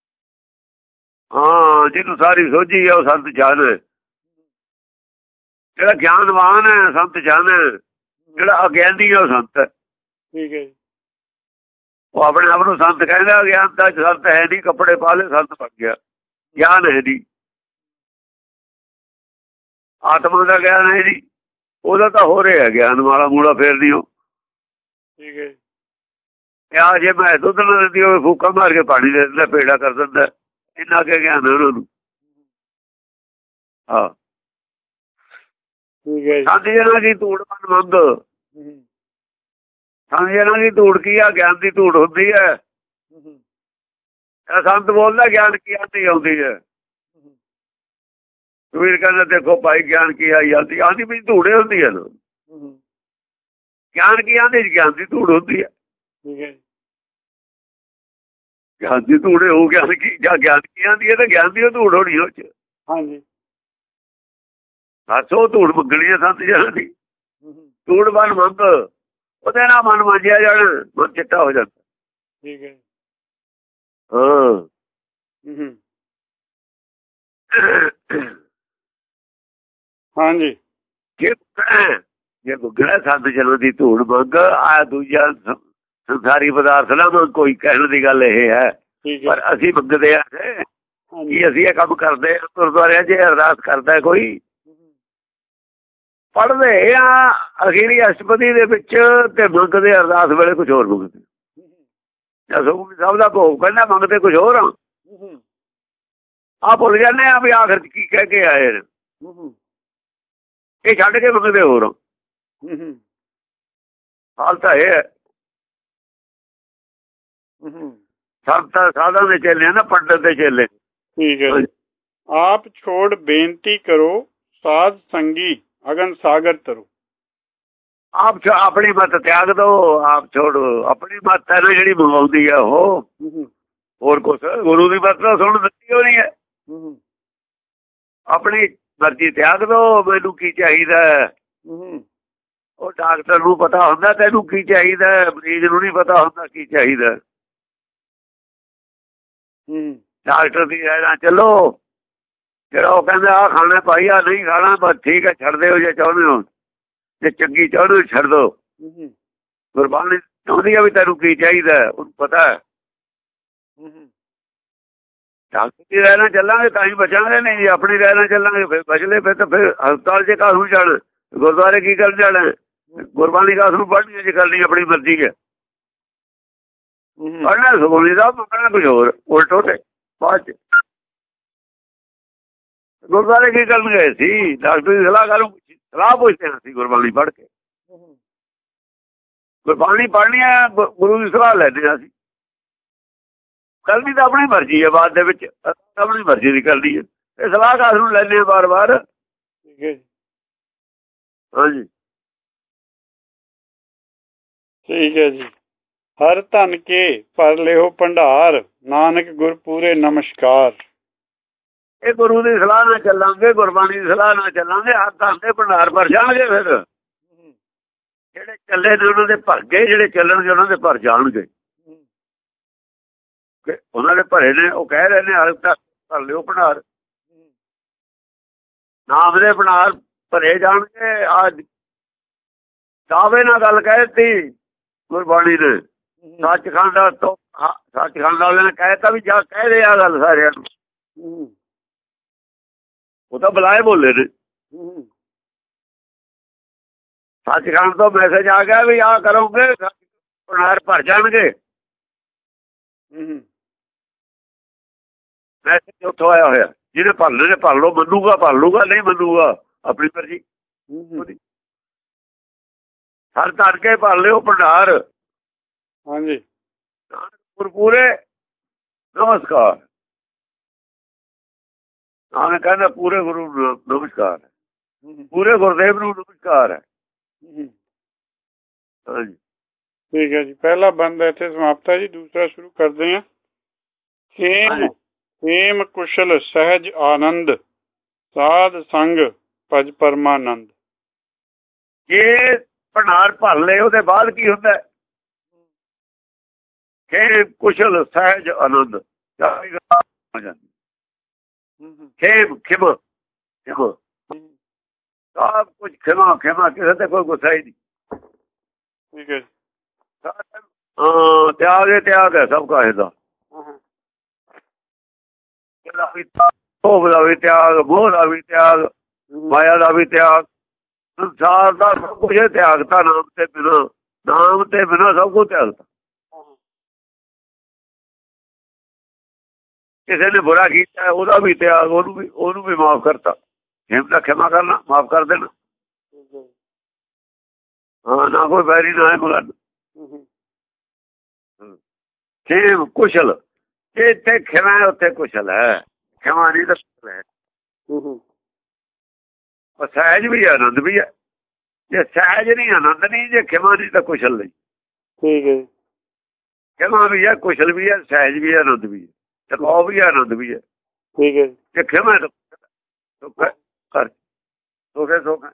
ਹਾਂ, ਜਿਹਨੂੰ ਸਾਰੀ ਸੋਝੀ ਹੈ ਉਹ ਸੰਤ ਜਨ ਹੈ। ਜਿਹੜਾ ਗਿਆਨਵਾਨ ਹੈ ਸੰਤ ਜਨ ਹੈ, ਜਿਹੜਾ ਅਗਿਆਨੀ ਹੈ ਉਹ ਸੰਤ ਹੈ। ਠੀਕ ਹੈ। ਉਹ ਆਪਣੇ ਆਪ ਨੂੰ ਸੰਤ ਕਹਿੰਦਾ, ਅਗਿਆਨਤਾ ਚ ਸੰਤ ਹੈ ਨਹੀਂ, ਕੱਪੜੇ ਪਾ ਲੈ ਸੰਤ ਬਣ ਗਿਆ। ਗਿਆਨ ਹੈ ਨਹੀਂ, ਆਤਮਾ ਦਾ ਗਿਆਨ ਹੈ ਨਹੀਂ, ਉਹਦਾ ਤਾਂ ਹੋ ਰਿਹਾ ਗਿਆਨ ਵਾਲਾ ਮੂਲਾ ਫੇਰ ਨਹੀਂ ਉਹ। ਠੀਕ ਹੈ। ਆ ਜੇ ਮੈਂ ਦੁੱਧ ਨਾ ਦਿੰਦੀ ਹੋਵੇ ਫੂਕਾ ਮਾਰ ਕੇ ਪਾਣੀ ਦੇ ਦਿੰਦਾ, ਪੇੜਾ ਕਰ ਦਿੰਦਾ, ਇੰਨਾ ਕੇ ਗਿਆਨ ਉਹਨਾਂ ਨੂੰ। ਹਾਂ ਸੰਤ ਜਨਾਂ ਦੀ ਧੂੜ ਮਨ ਮੰਦ, ਸੰਤ ਜਨਾਂ ਦੀ ਧੂੜ ਕੀ ਆ? ਗਿਆਨ ਦੀ ਧੂੜ ਹੁੰਦੀ ਹੈ। ਸੰਤ ਬੋਲਦਾ ਗਿਆਨ ਕੀ ਆਂਦੀ ਆਉਂਦੀ ਹੈ। ਕਬੀਰ ਕਹਿੰਦਾ ਦੇਖੋ ਭਾਈ ਗਿਆਨ ਕੀ ਆਈ ਆਂਦੀ, ਆਂਦੀ ਵੀ ਧੂੜੇ ਹੁੰਦੀ ਹੈ। ਗਿਆਨ ਕੀ ਆਂਦੀ? ਗਿਆਨ ਦੀ ਧੂੜ ਹੁੰਦੀ ਹੈ। ਗਿਆਨ ਦੀ ਧੂੜੇ ਹੋ, ਗਿਆਨ ਕੀ ਜਾਂ ਗਿਆਨ ਕੀ ਆਂਦੀ ਹੈ ਤਾਂ ਗਿਆਨ ਦੀ ਧੂੜ ਹੋਣੀ ਉਹ ਚ। ਹਾਂਜੀ ਬਸ ਉਹ ਧੂੜ ਮੰਗਣੀ ਹੈ ਸੰਤ ਜਨਾਂ ਦੀ। ਧੂੜ ਮਨ ਮੰਗ, ਉਹਦੇ ਨਾਲ ਮਨ ਮਾਂਜਿਆ ਜਾਣਾ, ਮਨ ਚਿੱਟਾ ਹੋ ਜਾਂਦਾ। ਠੀਕ ਹੈ। ਹਾਂ ਹਾਂਜੀ ਜੇ ਗੁੱਗੜਾ ਸੰਤ ਜਨਾਂ ਦੀ ਧੂੜ ਮੰਗ, ਆ ਦੂਜਾ ਸੰਸਾਰੀ ਪਦਾਰਥ ਨਾ ਮੰਗ। ਕੋਈ ਕਹਿਣ ਦੀ ਗੱਲ ਇਹ ਹੈ, ਪਰ ਅਸੀਂ ਮੰਗਦੇ ਆ ਕਿ ਅਸੀਂ ਇਹ ਕੰਮ ਕਰਦੇ ਹਾਂ। ਗੁਰਦੁਆਰਿਆਂ 'ਚ ਅਰਦਾਸ ਕਰਦਾ ਕੋਈ, ਪੜ੍ਹਦੇ ਆ ਅਖੀਰੀ ਅਸ਼ਟਪਦੀ ਦੇ ਵਿੱਚ ਤੇ ਮੰਗਦੇ ਅਰਦਾਸ ਵੇਲੇ ਕੁਝ ਹੋਰ ਮੰਗਦੇ। ਸਭ ਦਾ ਭੋਗ ਕਹਿੰਦਾ ਮੰਗਦੇ ਕੁਝ ਹੋਰ ਆ ਭੁੱਲ ਜਾਂਦੇ ਆ ਵੀ ਆਖਰ ਚ ਕੀ ਕਹਿ ਕੇ ਆਏ ਨੇ। ਇਹ ਛੱਡ ਕੇ ਮੰਗਦੇ ਹੋਰ। ਹਾਲ ਤਾਂ ਇਹ ਹੈ ਸਾਧਾਂ ਦੇ ਚੇਲੇ ਨਾ, ਪੰਡਤ ਦੇ ਚੇਲੇ। ਠੀਕ ਹੈ। ਆਪ ਛੋੜ ਬੇਨਤੀ ਕਰੋ, ਸਾਧ ਸੰਗੀ ਅਗਨ ਸਾਗਰ ਤਰੋ। ਆਪ ਆਪਣੀ ਮੱਤ ਤਿਆਗ ਦੋ, ਆਪ ਛੋੜੋ। ਆਪਣੀ ਮੱਤ ਹੈ ਨਾ ਜਿਹੜੀ ਮੰਗਵਾਉਂਦੀ ਹੈ ਉਹ, ਹੋਰ ਕੁਛ ਗੁਰੂ ਦੀ ਮੱਤ ਤਾਂ ਸੁਣ ਦਿੱਤੀ ਹੋਣੀ ਹੈ। ਆਪਣੀ ਮਰਜ਼ੀ ਤਿਆਗ ਦੋ। ਮੈਨੂੰ ਕੀ ਚਾਹੀਦਾ? ਉਹ ਡਾਕਟਰ ਨੂੰ ਪਤਾ ਹੁੰਦਾ ਤੈਨੂੰ ਕੀ ਚਾਹੀਦਾ, ਮਰੀਜ਼ ਨੂੰ ਨਹੀਂ ਪਤਾ ਹੁੰਦਾ ਕੀ ਚਾਹੀਦਾ। ਡਾਕਟਰ ਦੀ ਰਾਏ ਨਾਲ ਚੱਲੋ। ਜਿਹੜਾ ਉਹ ਕਹਿੰਦਾ ਆਹ ਖਾਣਾ ਭਾਈ, ਆ ਨਹੀਂ ਖਾਣਾ, ਬਸ ਠੀਕ ਹੈ ਛੱਡ ਦਿਓ ਜੇ ਚਾਹੁੰਦੇ ਹੋ, ਜੇ ਚੰਗੀ ਚਾਹੁੰਦੇ ਹੋ ਛੱਡ ਦਿਓ। ਗੁਰਬਾਣੀ ਚਾਹੁੰਦੀ ਆ ਵੀ ਤੈਨੂੰ ਕੀ ਚਾਹੀਦਾ, ਉਹਨੂੰ ਪਤਾ ਹੈ। ਡਾਕਟਰ ਦੀ ਰਾਏ ਨਾਲ ਚੱਲਾਂਗੇ ਤਾਂ ਹੀ ਬਚਾਂਗੇ, ਨਹੀਂ ਜੀ ਆਪਣੀ ਰਾਏ ਨਾਲ ਚੱਲਾਂਗੇ ਫਿਰ ਬਚਲੇ। ਫਿਰ ਤਾਂ ਫਿਰ ਹਸਪਤਾਲ 'ਚ ਕਾਸ ਨੂੰ ਜਾਣਾ, ਗੁਰਦੁਆਰੇ ਕੀ ਕਰਨ ਜਾਣਾ? ਗੁਰਬਾਣੀ ਕਾਸ ਨੂੰ ਪੜ੍ਹਨੀ ਜੇ ਕਰਨੀ ਆਪਣੀ ਮਰਜ਼ੀ ਹੈ। ਪੜ੍ਹਨਾ ਸੁਖਮਨੀ ਸਾਹਿਬ, ਮੰਗਣਾ ਕੁਝ ਹੋਰ ਉਲਟੋ ਤੇ ਬਾਅਦ 'ਚ। ਗੁਰਦੁਆਰੇ ਕੀ ਕਰਨ ਗਏ ਸੀ? ਡਾਕਟਰ ਦੀ ਸਲਾਹ ਪੁੱਛਦੇ ਹਾਂ ਅਸੀਂ ਗੁਰਬਾਣੀ ਪੜ੍ਹ ਕੇ। ਗੁਰਬਾਣੀ ਪੜ੍ਹਨੀ ਹੈ, ਗੁਰੂ ਦੀ ਸਲਾਹ ਲੈਂਦੇ ਹਾਂ ਅਸੀਂ। ਕਰਨੀ ਤਾਂ ਆਪਣੀ ਮਰਜ਼ੀ ਹੈ, ਬਾਅਦ ਦੇ ਵਿੱਚ ਆਪਣੀ ਮਰਜ਼ੀ ਦੀ ਕਰਨੀ ਹੈ। ਇਹ ਸਲਾਹ ਕਾਸ ਨੂੰ ਲੈਂਦੇ ਆ ਬਾਰ ਬਾਰ। ਹਾਂਜੀ ਠੀਕ ਹੈ ਜੀ। ਹਰ ਧਨ ਕੇ ਭਰ ਲਿਓ ਭੰਡਾਰ, ਨਾਨਕ ਗੁਰ ਪੂਰੇ ਨਮਸਕਾਰ। ਇਹ ਗੁਰੂ ਦੀ ਸਲਾਹ ਨਾਲ ਚੱਲਾਂਗੇ, ਗੁਰਬਾਣੀ ਦੀ ਸਲਾਹ ਨਾਲ ਚੱਲਾਂਗੇ, ਹਰ ਧਨ ਦੇ ਭੰਡਾਰ ਭਰ ਜਾਣਗੇ। ਫਿਰ ਜਿਹੜੇ ਚੱਲੇ ਨੇ ਉਹਨਾਂ ਦੇ ਭਰ ਗਏ, ਜਿਹੜੇ ਚੱਲਣਗੇ ਉਹਨਾਂ ਦੇ ਭਰ ਜਾਣਗੇ। ਉਹਨਾਂ ਦੇ ਭਰੇ ਨੇ, ਉਹ ਕਹਿ ਰਹੇ ਨੇ ਹਰ ਧਨ ਭਰ ਲਿਓ ਭੰਡਾਰ, ਨਾਮ ਦੇ ਭੰਡਾਰ ਭਰੇ ਜਾਣਗੇ। ਅੱਜ ਦਾਅਵੇ ਨਾਲ ਗੱਲ ਕਹਿ ਦਿੱਤੀ ਗੁਰਬਾਣੀ ਨੇ। ਸੱਚਖੰਡ ਤੋਂ ਸੱਚਖੰਡ ਵਾਲਿਆਂ ਨੇ ਕਹਿਤਾ ਵੀ ਜਾ ਕਹਿ ਦੇ ਆ ਗੱਲ ਸਾਰਿਆਂ ਨੂੰ। ਉਹ ਤਾਂ ਬੁਲਾਏ ਬੋਲੇ ਨੇ। ਸੱਚਖੰਡ ਤੋਂ ਮੈਸੇਜ ਆ ਗਿਆ ਵੀ ਆਹ ਕਰੋਗੇ ਭੰਡਾਰ ਭਰ ਜਾਣਗੇ। ਮੈਸੇਜ ਉੱਥੋਂ ਆਇਆ ਹੋਇਆ, ਜਿਹਨੇ ਭਰਨੇ ਨੇ ਭਰ ਲਓ, ਮੰਨੂਗਾ ਭਰ ਲੂਗਾ, ਨਹੀਂ ਮੰਨੂਗਾ ਆਪਣੀ ਮਰਜ਼ੀ। ਹਰ ਧਰ ਕੇ ਭਰ ਲਿਓ ਭੰਡਾਰ। ਹਾਂਜੀ ਪੂਰੇ ਨਮਸਕਾਰ। ਨਾਨਕ ਕਹਿੰਦਾ ਪੂਰੇ ਗੁਰੂ ਨੂੰ ਨਮਸਕਾਰ ਹੈ, ਪੂਰੇ ਗੁਰਦੇਵ ਨੂੰ ਨਮਸਕਾਰ ਹੈ। ਹਾਂਜੀ ਠੀਕ ਹੈ ਜੀ। ਪਹਿਲਾ ਬੰਦ ਇੱਥੇ ਸਮਾਪਤ ਹੈ ਜੀ, ਦੂਸਰਾ ਸ਼ੁਰੂ ਕਰਦੇ ਹਾਂ। ਖੇਮ ਕੁਸ਼ਲ ਸਹਿਜ ਆਨੰਦ, ਸਾਧ ਸੰਗ ਭਜ ਪਰਮਾਨੰਦ। ਜੇ ਭੰਡਾਰ ਭਰ ਲਏ ਉਹਦੇ ਬਾਅਦ ਕੀ ਹੁੰਦਾ? ਖੇਮ ਕੁਸ਼ਲ ਸਹਿਜ ਆਨੰਦ। ਖੇਮ ਖਿਮ ਖਿਮ ਸਭ ਕੁਝ ਖਿਮਾ ਖਿਮਾ, ਕਿਸੇ ਤੇ ਕੋਈ ਗੁੱਸਾ ਹੀ ਨਹੀਂ। ਠੀਕ ਹੈ। ਤਿਆਗ ਹੈ, ਤਿਆਗ ਹੈ ਸਭ ਕਾਹੇ ਦਾ। ਦਾ ਵੀ ਭੋਗ ਦਾ ਵੀ ਤਿਆਗ, ਮੋਹ ਦਾ ਵੀ ਤਿਆਗ, ਮਾਇਆ ਦਾ ਵੀ ਤਿਆਗ, ਸੰਸਾਰ ਦਾ ਸਭ ਕੁਝ ਤਿਆਗਤਾ ਨਾਮ ਤੇ ਬਿਨਾਂ। ਨਾਮ ਤੇ ਬਿਨਾਂ ਸਭ ਕੁਝ ਤਿਆਗਤਾ। ਕਿਸੇ ਨੇ ਬੁਰਾ ਕੀਤਾ ਉਹਦਾ ਵੀ ਤਿਆਗ, ਉਹਨੂੰ ਵੀ ਮਾਫ ਕਰਤਾ। ਹਿੰਮਤ ਦਾ ਖਿਮਾ ਕਰਨਾ, ਮਾਫ ਕਰ ਦੇਣਾ। ਹਾਂ, ਨਾ ਕੋਈ ਬੈਰੀ ਨਾ ਹੈ ਮਗਰ ਖੇਮ ਕੁਸ਼ਲ। ਜਿੱਥੇ ਖਿਮਾ ਉੱਥੇ ਕੁਸ਼ਲ ਹੈ, ਖਿਮਾ ਨਹੀਂ ਤਾਂ ਕੁਸ਼ਲ ਹੈ। ਸਹਿਜ ਵੀ ਆਨੰਦ ਵੀ ਹੈ। ਜੇ ਸਹਿਜ ਨਹੀਂ ਆਨੰਦ ਨਹੀਂ, ਜੇ ਖਿਮਾ ਨਹੀਂ ਤਾਂ ਕੁਸ਼ਲ ਨਹੀਂ। ਠੀਕ ਹੈ। ਖਿਮਾ ਵੀ ਹੈ, ਕੁਸ਼ਲ ਵੀ ਹੈ, ਸਹਿਜ ਵੀ ਹੈ, ਆਨੰਦ ਵੀ ਹੈ, ਟਿਕਾਉ ਵੀ ਹੈ, ਆਨੰਦ ਵੀ ਹੈ। ਠੀਕ ਹੈ। ਜੇ ਖਿਮਾ ਤਾਂ ਕਰ ਸੋਖੇ ਸੋਖੇ।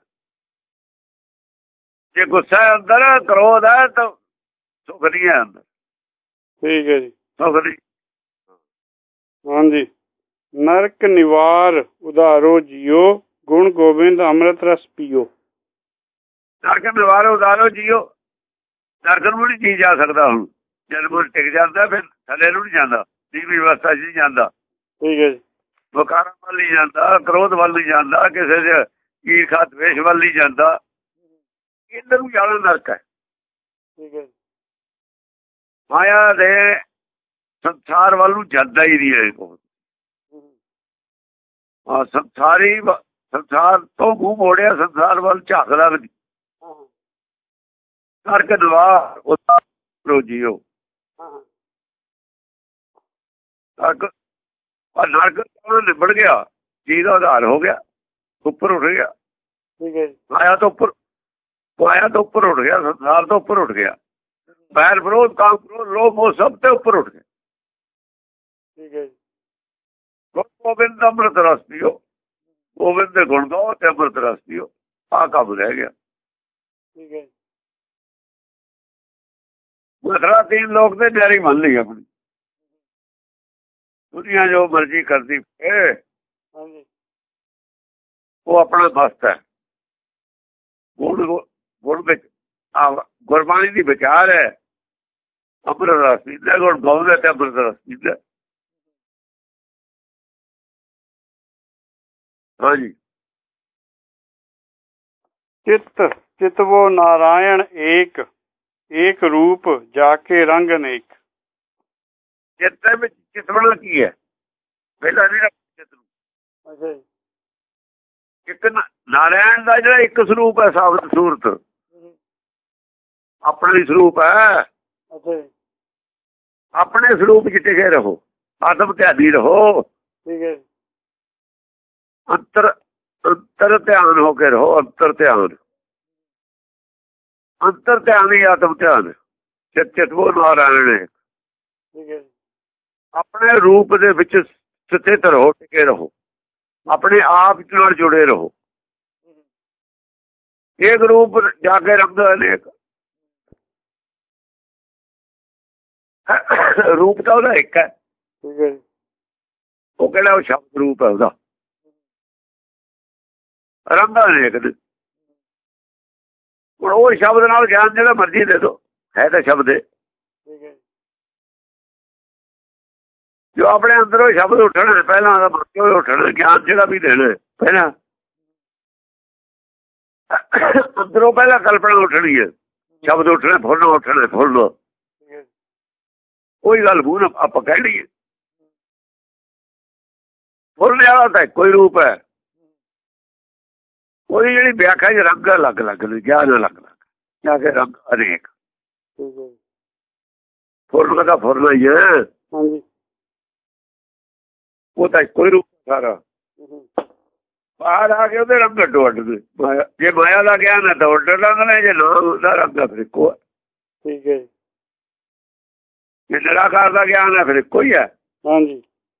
ਜੇ ਗੁੱਸਾ ਅੰਦਰ, ਕ੍ਰੋਧ ਹੈ ਤਾਂ ਸੁਖ ਨਹੀਂ ਹੈ ਅੰਦਰ। ਠੀਕ ਹੈ ਜੀ। ਸੁਖ ਨਹੀਂ। ਹਾਂਜੀ। ਨਰਕ ਨਿਵਾਰ ਉਧਾਰੋ ਜੀਓ, ਗੁਣ ਗੋਬਿੰਦ ਅੰਮ੍ਰਿਤ ਰਸ ਪੀਓ। ਨਰਕ ਨਿਵਾਰ ਉਧਾਰੋ ਜੀਓ। ਨਰਕ ਨੂੰ ਨਹੀਂ ਜੀ ਜਾ ਸਕਦਾ। ਹੁਣ ਜਨਮ ਟਿਕ ਜਾਂਦਾ, ਫਿਰ ਥੱਲੇ ਨੂੰ ਨਹੀਂ ਜਾਂਦਾ, ਦੀਵੀ ਅਵਸਥਾ 'ਚ ਨਹੀਂ ਜਾਂਦਾ। ਠੀਕ ਹੈ ਜੀ। ਵਿਕਾਰਾਂ ਵੱਲ ਨਹੀਂ ਜਾਂਦਾ, ਕ੍ਰੋਧ ਵੱਲ ਨਹੀਂ ਜਾਂਦਾ, ਕਿਸੇ ਦੇ ਈਰਖਾ ਦਵੇਸ਼ ਵੱਲ ਨਹੀਂ ਜਾਂਦਾ। ਇੱਧਰ ਨੂੰ ਜਾਣਾ ਨਰਕ ਹੈ। ਠੀਕ ਹੈ। ਮਾਇਆ ਦੇ ਸੰਸਾਰ ਵੱਲ ਨੂੰ ਜਾਂਦਾ ਹੀ ਨਹੀਂ ਹੈ। ਸੰਸਾਰ ਤੋਂ ਮੂੰਹ ਮੋੜਿਆ, ਸੰਸਾਰ ਵੱਲ ਝਾਕਦਾ ਵੀ। ਨਰਕ ਨਿਵਾਰ ਉਧਾਰੋ ਜੀਓ। ਨਰਕ ਨਿਬੜ ਗਿਆ, ਜੀ ਦਾ ਉਧਾਰ ਹੋ ਗਿਆ, ਉੱਪਰ ਉੱਠ ਗਿਆ। ਠੀਕ ਹੈ। ਮਾਇਆ ਤੋਂ ਉੱਪਰ ਉੱਠ ਗਿਆ, ਸੰਸਾਰ ਤੋਂ ਉੱਪਰ ਉੱਠ ਗਿਆ। ਬੈਰ ਵਿਰੋਧ, ਕਾਮ ਕ੍ਰੋਧ, ਲੋਭ ਮੋਹ ਸਭ ਤੇ ਉੱਪਰ ਉੱਠ ਗਿਆ। ਠੀਕ ਹੈ। ਗੋਬਿੰਦ ਅੰਮ੍ਰਿਤ ਰਸ ਪੀਓ। ਗੋਬਿੰਦ ਦੇ ਗੁਣ ਗਾਓ ਤੇ ਅੰਮ੍ਰਿਤ ਰਸ ਪੀਓ। ਆਹ ਕੰਮ ਰਹਿ ਗਿਆ। ਠੀਕ ਹੈ। ਮਥਰਾ 3 ਲੋਕ ਤੇ ਡੈਰੀ ਮੰਨ ਲਈ ਆਪਣੀ। ਦੁਨੀਆ ਜੋ ਮਰਜ਼ੀ ਕਰਦੀ ਉਹ ਆਪਣਾ ਮਸਤ ਹੈ। ਗੁਣ ਵਿੱਚ ਗੁਰਬਾਣੀ ਦੀ ਵਿਚਾਰ ਹੈ। ਅੰਮ੍ਰਿਤ ਰਸ ਪੀਂਦਾ, ਗੁਣ ਗਾਉਂਦਾ ਤੇ ਅੰਮ੍ਰਿਤ ਰਸ ਪੀਂਦਾ। ਹਾਂਜੀ। ਚਿਤਵੋ ਨਾਰਾਇਣ ਏਕ, ਏਕ ਰੂਪ ਜਾ ਕੇ ਰੰਗ ਅਨੇਕ। ਚਿੱਤ ਵਿੱਚ ਚਿਤਵਣਾ ਕੀ ਹੈ? ਪਹਿਲਾਂ ਨਹੀਂ ਚਿੱਤ ਨੂੰ। ਇੱਕ ਨਾਰਾਇਣ ਦਾ ਜਿਹੜਾ ਇੱਕ ਸਰੂਪ ਹੈ, ਸਾਬਤ ਸੂਰਤ, ਆਪਣਾ ਹੀ ਸਰੂਪ ਹੈ। ਆਪਣੇ ਸਰੂਪ ਚ ਟਿਕੇ ਰਹੋ, ਆਤਮ ਧਿਆਨੀ ਰਹੋ। ਠੀਕ ਹੈ। ਅੰਤਰ ਧਿਆਨ ਹੋ ਕੇ ਰਹੋ। ਅੰਤਰ ਧਿਆਨ ਹੀ ਆਤਮ ਧਿਆਨ। ਚਿਤਵੋ ਨਾਰਾਇਣ। ਠੀਕ ਹੈ। ਆਪਣੇ ਰੂਪ ਦੇ ਵਿੱਚ ਸਥਿਤ ਰਹੋ, ਟਿਕੇ ਰਹੋ, ਆਪਣੇ ਆਪ ਨਾਲ ਜੁੜੇ ਰਹੋ। ਇੱਕ ਰੂਪ ਜਾ ਕੇ ਰੰਗ ਅਨੇਕ। ਰੂਪ ਤਾਂ ਉਹਦਾ ਇੱਕ ਹੈ। ਠੀਕ ਹੈ। ਉਹ ਕਿਹੜਾ? ਉਹ ਸ਼ਬਦ ਰੂਪ ਹੈ ਉਹਦਾ। ਰੰਗ ਅਨੇਕ ਨੇ। ਹੁਣ ਉਹ ਸ਼ਬਦ ਨਾਲ ਗਿਆਨ ਜਿਹੜਾ ਮਰਜ਼ੀ ਦੇ ਦੋ, ਹੈ ਤਾਂ ਸ਼ਬਦ ਹੈ। ਠੀਕ ਹੈ। ਜੋ ਆਪਣੇ ਅੰਦਰੋਂ ਸ਼ਬਦ ਉੱਠਣਾ ਪਹਿਲਾਂ ਦਾ ਮਨ ਚੋਂ ਉੱਠਣਾ, ਗਿਆਨ ਜਿਹੜਾ ਵੀ ਦੇਣਾ ਪਹਿਲਾਂ ਅੰਦਰੋਂ ਪਹਿਲਾਂ ਕਲਪਨਾ ਉੱਠਣੀ ਹੈ, ਸ਼ਬਦ ਉੱਠਣਾ, ਫੁੱਲਣਾ। ਕੋਈ ਗੱਲ ਮੂੰਹ ਆਪਾਂ ਕਹਿਣੀ ਹੈ। ਫੁੱਲਣੇ ਵਾਲਾ ਤਾਂ ਕੋਈ ਰੂਪ ਹੈ। ਉਹਦੀ ਜਿਹੜੀ ਵਿਆਖਿਆ ਚ ਰੰਗ ਅਲੱਗ ਨੇ, ਗਿਆਨ ਅਲੱਗ ਜਾ ਕੇ ਰੰਗ ਅਨੇਕ। ਫੁੱਲ ਦਾ ਫੁੱਲਣਾ ਹੀ ਹੈ। ਉਹ ਤਾਂ ਕੋਈ ਰੂਪ ਸਾਰਾ। ਬਾਹਰ ਆ ਕੇ ਉਹਦੇ ਰੰਗ ਅੱਡੋ ਅੱਡ ਨੇ। ਜੇ ਮਾਇਆ ਦਾ ਗਿਆਨ ਹੈ ਤਾਂ ਉੱਡ ਰੰਗ ਨੇ, ਜੇ ਨਾਮ ਦਾ ਰੰਗ ਹੈ ਫਿਰ ਇੱਕੋ ਹੈ। ਠੀਕ ਹੈ। ਜੇ ਨਿਰਾਕਾਰ ਦਾ ਗਿਆਨ ਹੈ ਫਿਰ ਇੱਕੋ ਹੀ ਹੈ। ਹਾਂਜੀ।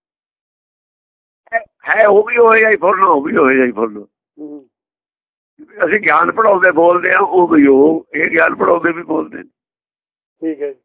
ਹੈ ਉਹ ਵੀ ਹੋਏ ਜਾਈ ਫੁੱਲਣਾ, ਉਹ ਵੀ ਹੋਏ ਜਾਈ ਫੁੱਲਣਾ। ਅਸੀਂ ਗਿਆਨ ਪੜਾਉਂਦੇ ਬੋਲਦੇ ਹਾਂ, ਉਹ ਵੀ ਇਹ ਗਿਆਨ ਪੜਾਉਂਦੇ ਵੀ ਬੋਲਦੇ ਨੇ। ਠੀਕ ਹੈ।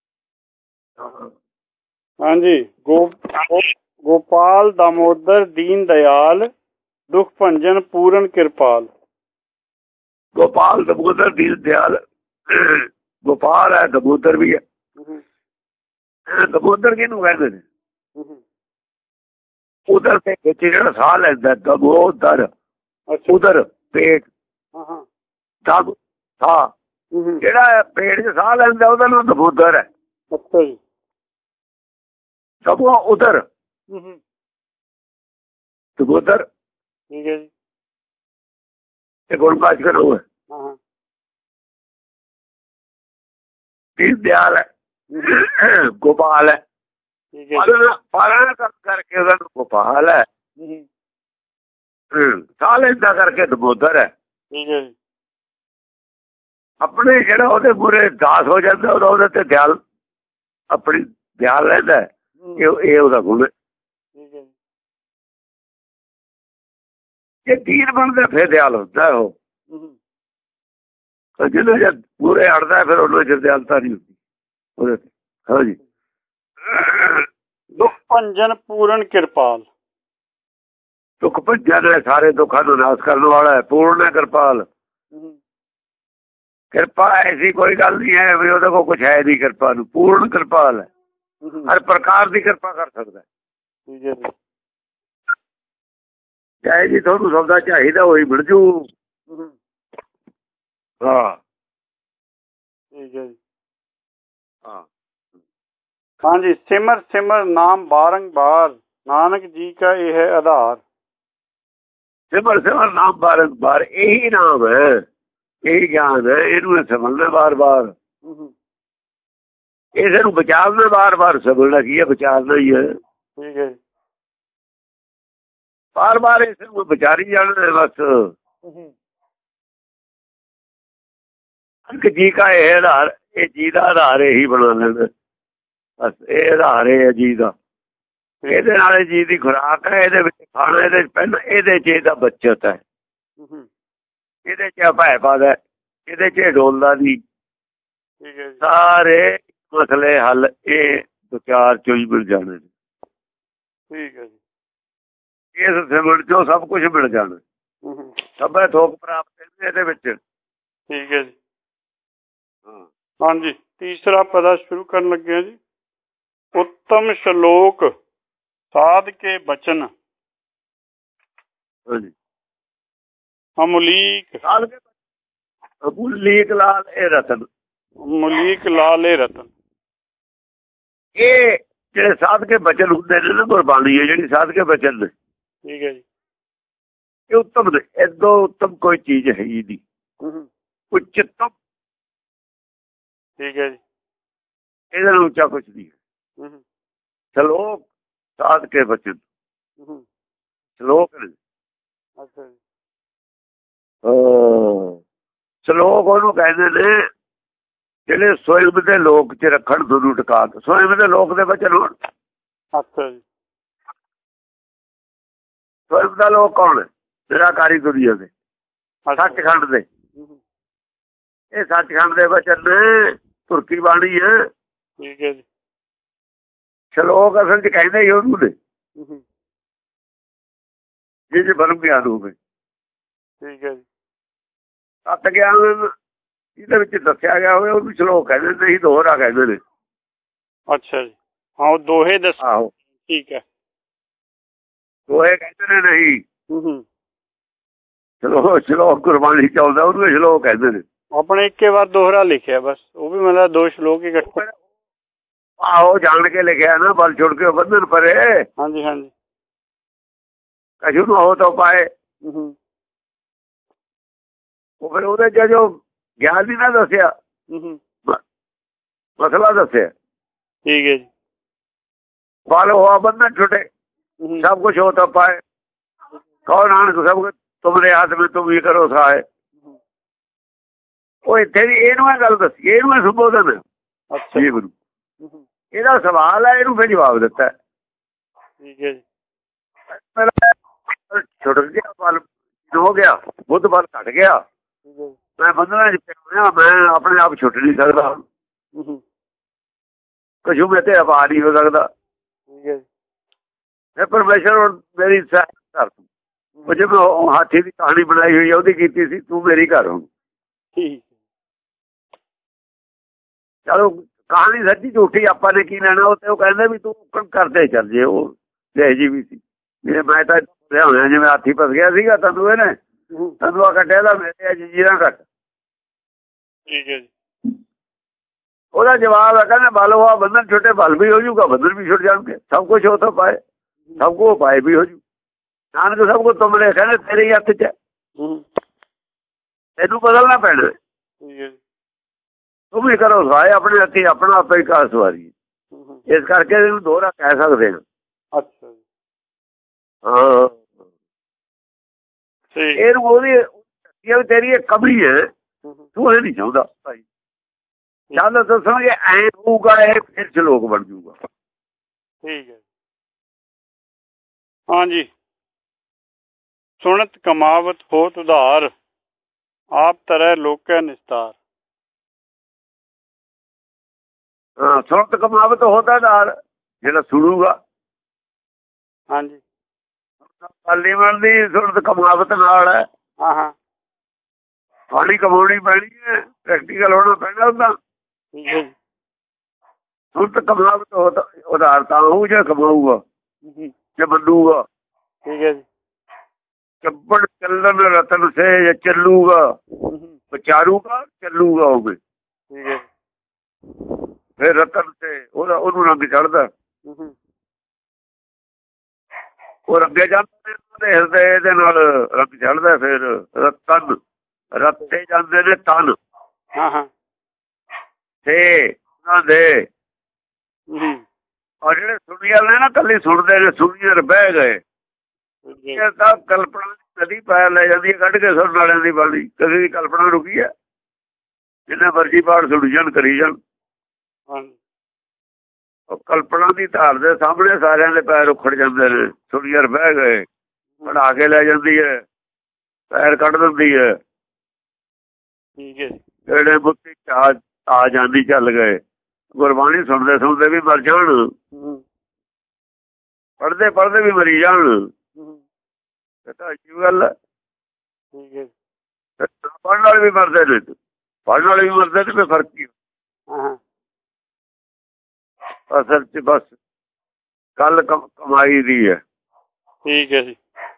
ਹਾਂਜੀ। ਗੋਪਾਲ ਦਾਮੋਦਰ ਦੀਨ ਦਇਆਲ, ਦੁਖ ਭੰਜਨ ਪੂਰਨ ਕਿਰਪਾਲ। ਗੋਪਾਲ ਦਮੋਦਰ ਦੀਨ ਦਇਆਲ। ਗੋਪਾਲ ਹੈ, ਦਮੋਦਰ ਵੀ ਹੈ। ਦਮੋਦਰ ਕਿਹਨੂੰ ਕਹਿੰਦੇ ਨੇ? ਉਦਰ ਦੇ ਵਿੱਚ ਜਿਹੜਾ ਸਾਹ ਲੈਂਦਾ ਦਬੋ ਉਦਰ ਉਦਰ ਪੇਟ ਦਬ ਸਾਹ ਜਿਹੜਾ ਪੇਟ 'ਚ ਸਾਹ ਲੈਂਦਾ ਉਹਦਾ ਨਾਮ ਦਬੋਦਰ ਹੈ। ਅੱਛਾ ਜੀ। ਦਬੋ ਉਦਰ ਦਬੋਦਰ ਠੀਕ ਹੈ ਜੀ। ਇਹ ਗੁਰਬਾਜ ਕਰੋ ਹੈ। ਦੀਨ ਦਿਆਲ ਹੈ, ਗੋਪਾਲ ਹੈ, ਪਾਲਣਾ ਕਰਕੇ ਉਹਦਾ ਗੋਪਾਲ ਹੈ, ਸਾਹ ਲੈਂਦਾ ਕਰਕੇ ਦਬੋਦਰ ਹੈ। ਆਪਣੇ ਜਿਹੜਾ ਉਹਦੇ ਪੂਰੇ ਦਾਸ ਹੋ ਜਾਂਦਾ ਉਹਦੇ ਤੇ ਦਿਆਲ ਆਪਣੀ ਦਿਆਲ ਲੈਂਦਾ ਇਹ ਉਹਦਾ ਗੁਣ ਹੈ। ਜੇ ਦੀਨ ਬਣਦਾ ਫਿਰ ਦਿਆਲ ਹੁੰਦਾ ਉਹ, ਜਿਹਨੂੰ ਜਦ ਪੂਰੇ ਹਟਦਾ ਫਿਰ ਉਹਨਾਂ ਚ ਦਿਆਲਤਾ ਨਹੀਂ ਹੁੰਦੀ ਉਹਦੇ ਤੇ। ਹਾਂਜੀ। ਦੁੱਖ ਭੰਜਨ ਪੂਰਨ ਕਿਰਪਾਲ। ਦੁੱਖ ਭੰਜਨ ਸਾਰੇ ਦੁੱਖਾਂ ਨੂੰ ਨਾਸ਼ ਕਰਨ ਵਾਲਾ ਹੈ, ਪੂਰਨ ਹੈ, ਕਿਰਪਾਲ। ਕਿਰਪਾ ਐਸੀ ਕੋਈ ਗੱਲ ਨਹੀਂ ਹੈ ਵੀ ਉਹਦੇ ਕੋਲ ਕੁਛ ਹੈ ਨਹੀਂ, ਕਿਰਪਾ ਨੂੰ ਪੂਰਨ ਕਿਰਪਾਲ ਹੈ, ਹਰ ਪ੍ਰਕਾਰ ਦੀ ਕਿਰਪਾ ਕਰ ਸਕਦਾ। ਚਾਹੇ ਜੀ ਤੁਹਾਨੂੰ ਸੌਦਾ ਚਾਹੀਦਾ ਉਹੀ ਮਿਲ ਜੂ। ਹਾਂ ਠੀਕ ਹੈ ਜੀ। ਹਾਂਜੀ। ਸਿਮਰ ਸਿਮਰ ਨਾਮ ਬਾਰੰਬਾਰ, ਨਾਨਕ ਜੀ ਕਾ ਇਹ ਹੈ ਆਧਾਰ। ਸਿਮਰ ਸਿਮਰ ਨਾਮ ਬਾਰੰਬਾਰ, ਇਹੀ ਨਾਮ ਹੈ, ਇਹੀ ਗਿਆਨ ਹੈ, ਇਹਨੂੰ ਸਿਮਰਨਾ ਬਾਰ ਬਾਰ, ਇਸੇ ਨੂੰ ਵਿਚਾਰਨਾ ਬਾਰ ਬਾਰ। ਸਿਮਰਨਾ ਕੀ ਹੈ? ਵਿਚਾਰਨਾ ਹੀ ਹੈ। ਠੀਕ ਹੈ। ਬਾਰ ਬਾਰ ਇਸ ਨੂੰ ਵਿਚਾਰੀ ਜਾਣਾ ਬਸ। ਜੀ ਕਾ ਇਹ ਆਧਾਰ, ਇਹ ਜੀ ਦਾ ਆਧਾਰ ਇਹੀ ਬਣਾ ਲੈਣਾ ਬਸ। ਇਹ ਆਧਾਰ ਹੈ ਜੀ ਦਾ, ਇਹਦੇ ਨਾਲ ਜੀ ਦੀ ਖੁਰਾਕ ਹੈ, ਇਹਦੇ ਵਿੱਚ ਖਾਣਾ, ਇਹਦੇ ਪਹਿਲਾਂ ਇਹਦੇ ਚ ਇਹਦਾ ਬੱਚਤ ਹੈ, ਇਹਦੇ ਚ ਭੈ ਪਾਦਾ, ਇਹਦੇ ਚ ਡੋਲਦਾ ਨਹੀਂ। ਸਾਰੇ ਮਸਲੇ ਹੱਲ ਇਹ ਵਿਚਾਰ ਚੋਂ ਹੀ ਮਿਲ ਜਾਣੇ ਨੇ। ਠੀਕ ਹੈ ਜੀ। ਇਸ ਸਿਮਰਨ ਚੋਂ ਸਭ ਕੁਝ ਮਿਲ ਜਾਣਾ, ਸਭੇ ਥੋਕ ਪ੍ਰਾਪਤ ਇਹਦੇ ਵਿੱਚ। ਠੀਕ ਹੈ ਜੀ। ਹਾਂਜੀ। ਤੀਸਰਾ ਪਦਾ ਸ਼ੁਰੂ ਕਰਨ ਲੱਗੇ ਜੀ। ਉੱਤਮ ਸ਼ਲੋਕ ਸਾਧ ਕੇ ਬਚਨ, ਅਮੁਲੀਕ ਅਮੁਲੀਕ ਲਾਲ ਇਹ ਰਤਨ, ਅਮੁਲੀਕ ਲਾਲ ਇਹ ਰਤਨ। ਇਹ ਜਿਹੜੇ ਸਾਧ ਕੇ ਬਚਨ ਹੁੰਦੇ ਨੇ ਨਾ, ਗੁਰਬਾਣੀ ਹੈ ਜਿਹੜੀ ਸਾਧ ਕੇ ਬਚਨ ਨੇ। ਠੀਕ ਹੈ ਜੀ। ਇਹ ਉੱਤਮ ਨੇ, ਏਦੋਂ ਉੱਤਮ ਕੋਈ ਚੀਜ਼ ਹੈ ਹੀ ਨਹੀਂ, ਉੱਚਤਮ। ਠੀਕ ਹੈ ਜੀ। ਇਹਦੇ ਨਾਲ ਉੱਚਾ ਕੁਛ ਨਹੀਂ ਹੈ। ਸ਼ਲੋਕ ਸਾਧ ਕੇ ਬਚਨ, ਸ਼ਲੋਕ ਨੇ। ਅੱਛਾ ਜੀ। ਸ਼ਲੋਕ ਉਹਨੂੰ ਕਹਿੰਦੇ ਨੇ ਜਿਹੜੇ ਸਵਯੰ ਦੇ ਲੋਕ ਚ ਰੱਖਣ ਤੁਹਾਨੂੰ ਟਿਕਾ ਕੇ, ਸਵਯੰ ਦੇ ਲੋਕ ਦੇ ਬਚਨ ਹੋਣ। ਅੱਛਾ ਜੀ। ਸਵਯੰ ਦਾ ਲੋਕ ਕੌਣ ਹੈ? ਨਿਰਾਕਾਰੀ ਦੁਨੀਆ ਦੇ, ਸੱਚਖੰਡ ਦੇ। ਇਹ ਸੱਚਖੰਡ ਦੇ ਬਚਨ ਨੇ, ਧੁਰਕੀ ਬਾਣੀ ਹੈ। ਠੀਕ ਹੈ ਜੀ। ਸ਼ਲੋਕ ਅਸਲ ਚ ਕਹਿੰਦੇ ਹੀ ਉਹਨੂੰ ਨੇ ਜਿਹਦੇ ਬਰਮ ਗਿਆਨ ਹੋਵੇ। ਠੀਕ ਹੈ ਜੀ। ਸੱਤ ਗਿਆਨ ਜਿਹਦੇ ਵਿੱਚ ਦੱਸਿਆ ਗਿਆ ਹੋਵੇ ਉਹਨੂੰ ਸ਼ਲੋਕ ਕਹਿੰਦੇ, ਨਹੀਂ ਦੋਹਰਾ ਕਹਿੰਦੇ ਨੇ। ਅੱਛਾ ਜੀ। ਹਾਂ, ਉਹ ਦੋਹੇ ਦੱਸ। ਆਹੋ। ਠੀਕ ਹੈ। ਦੋਹੇ ਕਹਿੰਦੇ ਨੇ ਨਹੀਂ। ਚਲੋ ਸ਼ਲੋਕ ਗੁਰਬਾਣੀ ਚੱਲਦਾ ਉਹਨੂੰ ਸ਼ਲੋਕ ਕਹਿੰਦੇ ਨੇ। ਆਪਣੇ ਇੱਕੇ ਵਾਰ ਦੋਹਰਾ ਲਿਖਿਆ ਬਸ, ਉਹ ਵੀ ਮਤਲਬ ਦੋ ਸ਼ਲੋਕ ਇਕੱਠੇ। ਆਹੋ, ਜਾਣ ਕੇ ਲਿਖਿਆ ਨਾ, ਬਲ ਛੁੱਟ ਕੇ ਬੰਧਨ ਪਰੇ। ਹਾਂਜੀ ਹਾਂਜੀ। ਕਛੂ ਨੂੰ ਹੋ ਤਾਂ ਪਾਏ। ਉਹ ਫਿਰ ਉਹਦੇ ਚ ਜੋ ਗਿਆਨ ਨਹੀਂ ਨਾ ਦੱਸਿਆ, ਮਸਲਾ ਦੱਸਿਆ। ਠੀਕ ਹੈ ਜੀ। ਬਲ ਹੋਆ ਬੰਧਨ ਛੁੱਟੇ, ਸਭ ਕੁਛ ਹੋ ਤਾਂ ਪਾਏ। ਕਹੋ ਨਾਨਕ ਸਭ ਕੁਛ ਤੁਮਰੇ ਹੱਥ ਵਿੱਚ, ਤੁਮ ਵੀ ਕਰੋ ਸਹਾਏ। ਉਹ ਇੱਥੇ ਵੀ ਇਹਨੂੰ ਇਹ ਗੱਲ ਦੱਸੀ, ਇਹਨੂੰ ਇਹ ਸੰਬੋਧਨ ਹੈ ਜੀ ਗੁਰੂ। ਇਹਦਾ ਸਵਾਲ ਹੈ, ਇਹਨੂੰ ਫਿਰ ਜਵਾਬ ਦਿੱਤਾ। ਠੀਕ ਹੈ ਜੀ। ਛੁੱਟ ਗਿਆ, ਬਲ ਹੋ ਗਿਆ, ਬੁੱਧ ਬਲ ਘਟ ਗਿਆ, ਮੈਂ ਬੰਧਨਾਂ ਚ ਪਿਆ, ਮੈਂ ਆਪਣੇ ਆਪ ਛੁੱਟ ਨਹੀਂ ਸਕਦਾ, ਕਛੂ ਮੈਂ ਤੇ ਆਭਾ ਨਹੀਂ ਹੋ ਸਕਦਾ। ਪਰਮੇਸ਼ਰ ਮੇਰੀ ਕਰ ਤੂੰ, ਉਹ ਜੇ ਮੈਂ ਹਾਥੀ ਦੀ ਕਹਾਣੀ ਬਣਾਈ ਹੋਈ ਆ ਉਹਦੀ ਕੀਤੀ ਸੀ, ਤੂੰ ਮੇਰੀ ਘਰ ਹੁਣ। ਚਲੋ ਕਹਾਣੀ ਸੱਚੀ ਝੂਠੀ ਆਪਾਂ ਨੇ ਕੀ ਲੈਣਾ, ਉਹ ਤੇ ਉਹ ਕਹਿੰਦੇ ਵੀ ਤੂੰ ਕਰਦੇ ਚੱਲ ਜੇ, ਉਹ ਜਿਹੇ ਜੀ ਵੀ ਸੀ। ਜੇ ਮੈਂ ਤਾਂ ਫਸਿਆ ਹੋਇਆ ਜਿਵੇਂ ਹਾਥੀ ਫਸ ਗਿਆ ਸੀਗਾ ਤੈਨੂੰ ਇਹਨੇ ਤੈਨੂੰ ਆ ਕੱਟਿਆ ਦਾ ਮੇਰੇ ਜੰਜੀਰਾਂ ਕੱਟ। ਠੀਕ ਹੈ ਜੀ। ਉਹਦਾ ਜਵਾਬ ਹੈ ਕਹਿੰਦੇ ਬਲ ਹੋਆ ਬੰਧਨ ਛੋਟੇ ਬਲ ਵੀ ਹੋ ਜੂਗਾ ਬੰਧਨ ਵੀ ਛੁੱਟ ਜਾਣਗੇ ਸਭ ਕੁਛ ਉਹ ਤਾਂ ਪਾਏ ਸਭ ਕੁਛ ਪਾਏ ਵੀ ਹੋ ਜੂ ਨਾਨਕ ਸਭ ਕੁਛ ਤੁਮਨੇ ਕਹਿੰਦੇ ਤੇਰੇ ਹੀ ਹੱਥ 'ਚ ਹੈ ਤੈਨੂੰ ਬਦਲਣਾ ਪੈਣਾ। ਤੂੰ ਵੀ ਕਰੋ ਸਹਾਏ ਆਪਣੇ ਹੱਥੀ ਆਪਣਾ ਆਪੇ ਹੀ ਘਰ ਸਵਾਰੀ ਇਸ ਕਰਕੇ ਇਹਨੂੰ ਦੋਹਰਾ ਕਹਿ ਸਕਦੇ ਹਾਂ। ਅੱਛਾ ਜੀ। ਹਾਂ ਇਹਨੂੰ ਉਹਦੀ ਤੇਰੀ ਇਹ ਕਮੀ ਹੈ ਤੂੰ ਇਹ ਨਹੀਂ ਚਾਹੁੰਦਾ ਭਾਈ ਚੱਲ ਦੱਸਣਗੇ ਐ ਹੋਊਗਾ ਇਹ ਫਿਰ ਸ਼ਲੋਕ ਬਣ ਜੂਗਾ। ਠੀਕ ਹੈ। ਹਾਂਜੀ। ਸੁਣਤ ਕਮਾਵਤ ਹੋਤ ਉਧਾਰ ਆਪ ਤਰੈ ਲੋਕੈ ਨਿਸਤਾਰ। ਹਾਂ ਸੁਣਤ ਕਮਾਵਤ ਹੋਤ ਉਧਾਰ ਜਿਹੜਾ ਸੁਣੂਗਾ। ਹਾਂਜੀ। ਖਾਲੀ ਮਨ ਦੀ ਸੁਣਤ ਕਮਾਵਤ ਨਾਲ ਹੈ। ਹਾਂ ਹਾਂ ਪਾਣੀ ਕਮਾਉਣੀ ਪੈਣੀ ਹੈ ਪ੍ਰੈਕਟੀਕਲ ਹੋਣਾ ਪੈਣਾ ਉਹਦਾ। ਸੁਣਤ ਕਮਾਵਤ ਹੋਤ ਉਧਾਰ ਤਾਂ ਉਹ ਜੇ ਕਮਾਊਗਾ ਜੇ ਮੰਨੂਗਾ। ਠੀਕ ਹੈ ਜੀ। ਚੱਪੜ ਚੱਲਣ ਰਤਨ ਸੇ ਚੱਲੂਗਾ ਵਿਚਾਰੂਗਾ ਚੱਲੂਗਾ ਹੋਵੇ। ਠੀਕ ਹੈ। ਫਿਰ ਰਤਨ ਸੇ ਉਹਨੂੰ ਰੰਗ ਚੜ੍ਹਦਾ ਉਹ ਅੱਗੇ ਜਾਂਦੇ ਨੇ ਹਿਰਦੇ ਇਹਦੇ ਨਾਲ ਰੰਗ ਚੜ੍ਹਦਾ। ਫਿਰ ਰਤਨ ਰੱਤੇ ਜਾਂਦੇ ਨੇ ਤਨ ਤੇ ਉਹਨਾਂ ਦੇ ਔਰ ਜਿਹੜੇ ਸੁਣੀਆਂ ਨੇ ਨਾ ਕੱਲੀ ਸੁਣਦੇ ਨੇ ਸੁਣੀਆਂ ਬਹਿ ਗਏ ਤਾਂ ਕਲਪਨਾ ਦੀ ਨਦੀ ਪੈ ਲੈ ਜਾਂਦੀ ਹੈ ਕੱਢ ਕੇ ਸੁਣਨ ਵਾਲਿਆਂ ਦੀ ਬਾਣੀ ਕਦੇ ਦੀ ਕਲਪਨਾ ਰੁਕੀ ਹੈ ਜਿੰਨੇ ਮਰਜ਼ੀ ਪਾਠ ਸੁਣੀ ਜਾਣ ਕਰੀ ਜਾਣ। ਕਲਪਨਾ ਦੀ ਧਾਰ ਦੇ ਸਾਹਮਣੇ ਸਾਰਿਆਂ ਦੇ ਪੈਰ ਉਖੜ ਜਾਂਦੇ ਨੇ ਸੁਣੀਆਂ ਬਹਿ ਗਏ ਪੜਾ ਕੇ ਲੈ ਜਾਂਦੀ ਹੈ ਪੈਰ ਕੱਢ ਦਿੰਦੀ ਹੈ। ਠੀਕ ਹੈ। ਜਿਹੜੇ ਬੁੱਧੀ ਆ ਜਾਂਦੀ ਚੱਲ ਗਏ ਗੁਰਬਾਣੀ ਸੁਣਦੇ ਸੁਣਦੇ ਵੀ ਮਰ ਜਾਣ ਪੜ੍ਹਦੇ ਪੜ੍ਹਦੇ ਵੀ ਮਰੀ ਜਾਣ ਤਾਂ ਅਜੀਬ ਗੱਲ ਹੈ। ਪੜ੍ਹਨ ਵਾਲੇ ਵੀ ਮਰਦੇ ਨੇ ਪੜ੍ਹਨ ਵਾਲੇ ਵੀ ਮਰਦੇ ਨੇ ਕੋਈ ਫਰਕ ਕੀ ਅਸਲ 'ਚ ਬਸ ਗੱਲ ਕਮਾਈ ਦੀ ਹੈ। ਠੀਕ ਹੈ ਜੀ।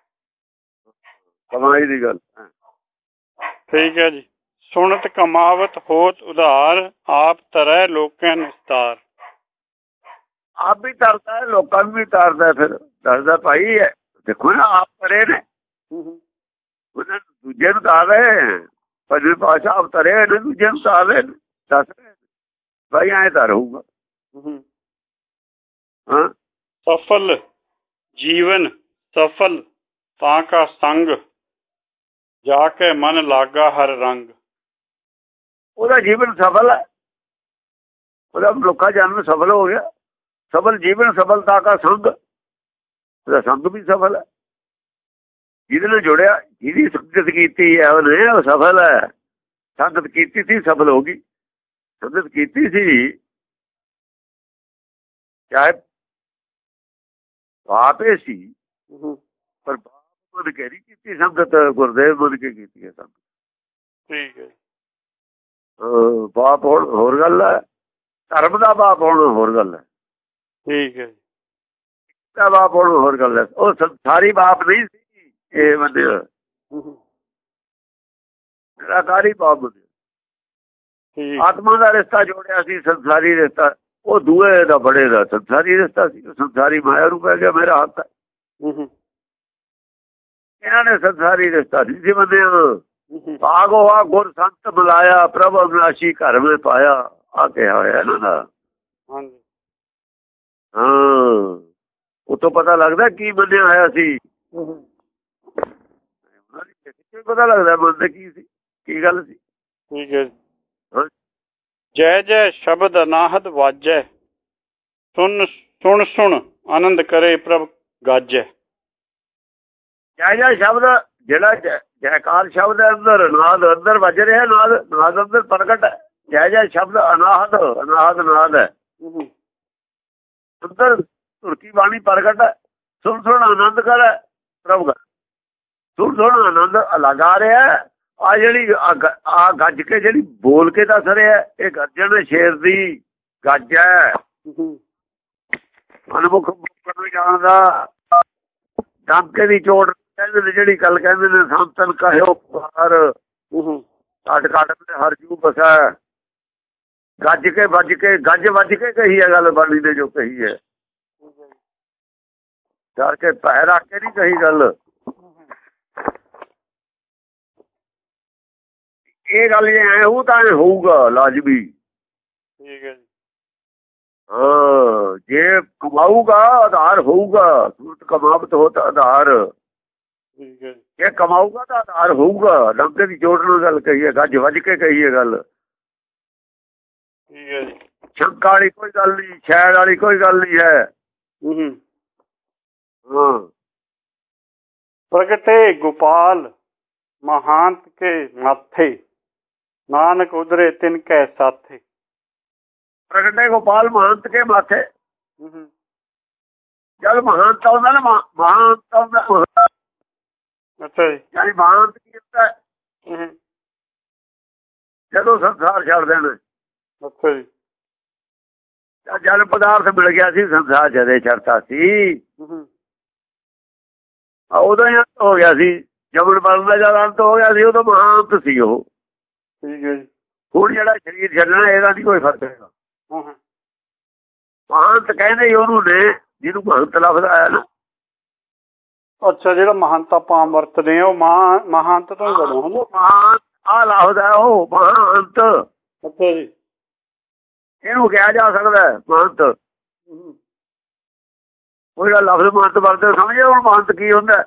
ਕਮਾਈ ਦੀ ਗੱਲ। ਠੀਕ ਹੈ ਜੀ। ਸੁਣਤ ਕਮਾਵਤ ਹੋਤ ਉਧਾਰ ਆਪ ਤਰੈ ਲੋਕੈ ਨਿਸਤਾਰ। ਆਪ ਵੀ ਤਰਦਾ ਹੈ ਲੋਕਾਂ ਨੂੰ ਵੀ ਤਾਰਦਾ। ਫਿਰ ਦੱਸਦਾ ਭਾਈ ਦੇਖੋ ਨਾ ਆਪ ਤਰੇ ਨੇ ਉਹਨਾਂ ਦੂਜੇ ਨੂੰ ਤਾਰ ਰਹੇ ਪੰਜਵੀਂ ਪਾਤਸ਼ਾਹ ਆਪ ਤਰੇ ਨੇ ਦੂਜੇ ਨੂੰ ਤਾਰ ਰਹੇ ਦੱਸ ਰਹੇ ਭਾਈ ਐਂ ਤਾਂ ਰਹੂਗਾ। ਹਾਂ ਸਫਲ ਜੀਵਨ ਸਫਲ ਤਾਂ ਕਾ ਸੰਗ ਜਾ ਕੇ ਮਨ ਲਾਗਾ ਹਰ ਰੰਗ। ਉਹਦਾ ਜੀਵਨ ਸਫਲ ਹੈ ਉਹਦਾ ਮਨੁੱਖਾ ਜਨਮ ਸਫਲ ਹੋ ਗਿਆ। ਸਫਲ ਜੀਵਨ ਸਫਲਤਾ ਕਾ ਸੰਗ ਉਹਦਾ ਸੰਗ ਵੀ ਸਫਲ ਹੈ ਜਿਹਦੇ ਨਾਲ ਜੁੜਿਆ ਜਿਹਦੀ ਸੰਗਤ ਕੀਤੀ ਹੈ ਉਹਨੇ ਉਹ ਸਫਲ ਹੈ। ਸੰਗਤ ਕੀਤੀ ਸੀ ਸਫਲ ਹੋ ਗਈ। ਸੰਗਤ ਕੀਤੀ ਸੀ ਚਾਹੇ ਆਪੇ ਸੀ ਪਰ ਬਾਪ ਮਨ ਕੇ ਨਹੀਂ ਕੀਤੀ ਸੰਗਤ ਗੁਰਦੇਵ ਮਨ ਕੇ ਕੀਤੀ ਹੈ ਸੰਗਤ। ਠੀਕ ਹੈ। ਬਾਪ ਹੁਣ ਹੋਰ ਗੱਲ ਹੈ ਧਰਮ ਦਾ ਬਾਪ ਹੁਣ ਹੋਰ ਗੱਲ ਹੈ। ਠੀਕ ਹੈ। ਦਾ ਬਾਪ ਹੁਣ ਹੋਰ ਗੱਲ ਹੈ। ਉਹ ਸੰਸਾਰੀ ਬਾਪ ਨਹੀਂ ਸੀ ਇਹ ਬੰਦੇ ਨਿਰਾਕਾਰੀ ਬਾਪ ਬੰਦੇ ਆਤਮਾ ਦਾ ਰਿਸ਼ਤਾ ਜੋੜਿਆ ਸੀ ਸੰਸਾਰੀ ਰਿਸ਼ਤਾ ਉਹ ਦੂਏ ਦਾ ਬੜੇ ਦਾ ਸੰਸਾਰੀ ਰਿਸ਼ਤਾ ਸੀ। ਸੰਸਾਰੀ ਮਾਇਆ ਨੂੰ ਪੈ ਗਿਆ ਮੇਰਾ ਹੱਥ ਹੈ। ਇਹਨਾਂ ਨੇ ਸੰਸਾਰੀ ਰਿਸ਼ਤਾ ਨਹੀਂ ਸੀ ਬੰਦਿਆਂ। ਭਾਗ ਹੋਆ ਗੁਰ ਸੰਤ ਬੁਲਾਇਆ ਪ੍ਰਭ ਅਵਿਨਾਸ਼ੀ ਘਰ ਵਿੱਚ ਪਾਇਆ ਆ ਕਿਹਾ ਹੋਇਆ ਇਹਨਾਂ ਦਾ। ਹਾਂ ਉਤੋਂ ਪਤਾ ਲੱਗਦਾ ਕੀ ਬੰਦਿਆ ਹੋਇਆ ਸੀ ਪਤਾ ਲੱਗਦਾ ਬੰਦੇ ਕੀ ਸੀ ਕੀ ਗੱਲ ਸੀ। ਠੀਕ ਹੈ। ਜੈ ਜੈ ਸ਼ਬਦ ਅਨਾਹਦ ਵਾਜੈ ਸੁਣ ਸੁਣ ਸੁਣ ਆਨੰਦ ਕਰੇ ਪ੍ਰਭ ਗਾਜੈ। ਜੈ ਜੈ ਸ਼ਬਦ ਜਿਹੜਾ ਜੈਕਾਰ ਸ਼ਬਦ ਅੰਦਰ ਨਾਦ ਅੰਦਰ ਵੱਜ ਰਿਹਾ ਨਾਦ ਅੰਦਰ ਪ੍ਰਗਟ ਹੈ। ਜੈ ਜੈ ਸ਼ਬਦ ਅਨਾਹਦ ਨਾਦ ਹੈ ਅੰਦਰ ਧੁਰਕੀ ਬਾਣੀ ਪ੍ਰਗਟ ਹੈ। ਸੁਣ ਸੁਣ ਆਨੰਦ ਕਰ ਪ੍ਰਭ ਗਾ ਸੁਣ ਸੁਣ ਆਨੰਦ ਅਲੱਗ ਆ ਰਿਹਾ। ਆ ਜਿਹੜੀ ਆ ਗੱਜ ਕੇ ਜਿਹੜੀ ਬੋਲ ਕੇ ਦੱਸ ਰਿਹਾ ਇਹ ਗਰਜਨ ਸ਼ੇਰ ਦੀ ਗੱਜ ਹੈ। ਮਨਮੁਖ ਨੂੰ ਜਾਣਦਾ ਟਾਂਕੇ ਦੀ ਚੋਟ ਕਹਿੰਦੇ ਨੇ, ਜਿਹੜੀ ਗੱਲ ਕਹਿੰਦੇ ਨੇ ਸੰਤਨ ਕਹਿਓ ਪਾਰ ਕੱਟ ਕੱਟ ਤੇ ਹਰ ਜੂ ਬਸਾ। ਗੱਜ ਕੇ ਵੱਜ ਕੇ ਵੱਜ ਕੇ ਕਹੀ ਹੈ ਗੱਲ ਬਾਣੀ ਨੇ, ਜੋ ਕਹੀ ਹੈ ਡਰ ਕੇ ਪੈ ਰੱਖ ਕੇ ਨਹੀਂ ਕਹੀ ਗੱਲ। ਇਹ ਗੱਲ ਜੇ ਐ ਹੋਊ ਤਾਂ ਐ ਹੋਊਗਾ ਲਾਜ਼ਮੀ। ਠੀਕ ਹੈ ਜੀ। ਹਾਂ, ਜੇ ਕਮਾਊਗਾ ਆਧਾਰ ਹੋਊਗਾ, ਸੂਰਤ ਕਮਾਵਤ ਹੋ ਤਾਂ ਆਧਾਰ। ਠੀਕ ਹੈ ਜੀ। ਜੇ ਕਮਾਊਗਾ ਤਾਂ ਆਧਾਰ ਹੋਊਗਾ। ਡੰਕੇ ਦੀ ਚੋਟ ਨਾਲ ਗੱਲ ਕਹੀ ਹੈ, ਗੱਜ ਵੱਜ ਕੇ ਕਹੀ ਹੈ ਗੱਲ। ਠੀਕ ਹੈ ਜੀ। ਸ਼ੰਕਾ ਵਾਲੀ ਕੋਈ ਗੱਲ ਨਹੀਂ, ਸ਼ੈਰ ਵਾਲੀ ਕੋਈ ਗੱਲ ਨਹੀਂ ਹੈ। ਹਾਂ, ਪ੍ਰਗਟੇ ਗੋਪਾਲ ਮਹਾਂਤ ਕੇ ਮਾਥੇ, ਨਾਨਕ ਉਧਰੇ ਤਿਨ ਕੈ ਸਾਥੇ। ਪ੍ਰਗਟੇ ਗੋਪਾਲ ਮਹੰਤ ਕੇ ਮਾਥੇ। ਜਦ ਮਹੰਤ ਆਉਂਦਾ ਨਾ, ਮਹੰਤ ਆਉਂਦਾ। ਅੱਛਾ ਜੀ। ਯਾਨੀ ਮਹੰਤ ਕੀ ਹੁੰਦਾ, ਜਦੋਂ ਸੰਸਾਰ ਛੱਡਦੇ ਨੇ। ਅੱਛਾ ਜੀ। ਜਲ ਪਦਾਰਥ ਮਿਲ ਗਿਆ ਸੀ, ਸੰਸਾਰ ਜਦੇ ਛੱਡਤਾ ਸੀ, ਉਦੋਂ ਹੀ ਅੰਤ ਹੋ ਗਿਆ ਸੀ। ਜਮਨ ਬਲਨ ਦਾ ਜਦ ਅੰਤ ਹੋ ਗਿਆ ਸੀ, ਉਦੋਂ ਮਹਾਂਤ ਸੀ ਉਹ। ਠੀਕ ਹੈ ਜੀ। ਹੁਣ ਜਿਹੜਾ ਸਰੀਰ ਛੱਡਣਾ, ਇਹਦਾ ਨਹੀਂ ਕੋਈ ਫਰਕ ਹੈਗਾ। ਮਹੰਤ ਕਹਿੰਦੇ ਹੀ ਉਹਨੂੰ ਨੇ, ਜਿਹਨੂੰ ਮਹੰਤ ਲਫ਼ਜ਼ ਆਇਆ ਨਾ। ਅੱਛਾ, ਜਿਹੜਾ ਮਹੰਤ ਆਪਾਂ ਵਰਤਦੇ ਆ ਉਹ ਮਹੰਤ ਤੋਂ ਹੀ ਬਣਿਆ। ਮਹੰਤ ਆ ਲਫ਼ਜ਼ ਹੈ ਉਹ, ਮਹੰਤ। ਅੱਛਾ ਜੀ। ਇਹਨੂੰ ਕਿਹਾ ਜਾ ਸਕਦਾ ਮਹੰਤ। ਉਹ ਜਿਹੜਾ ਲਫ਼ਜ਼ ਮਹੰਤ ਵਰਤੇ ਸਮਝੇ ਹੁਣ ਮਹੰਤ ਕੀ ਹੁੰਦਾ।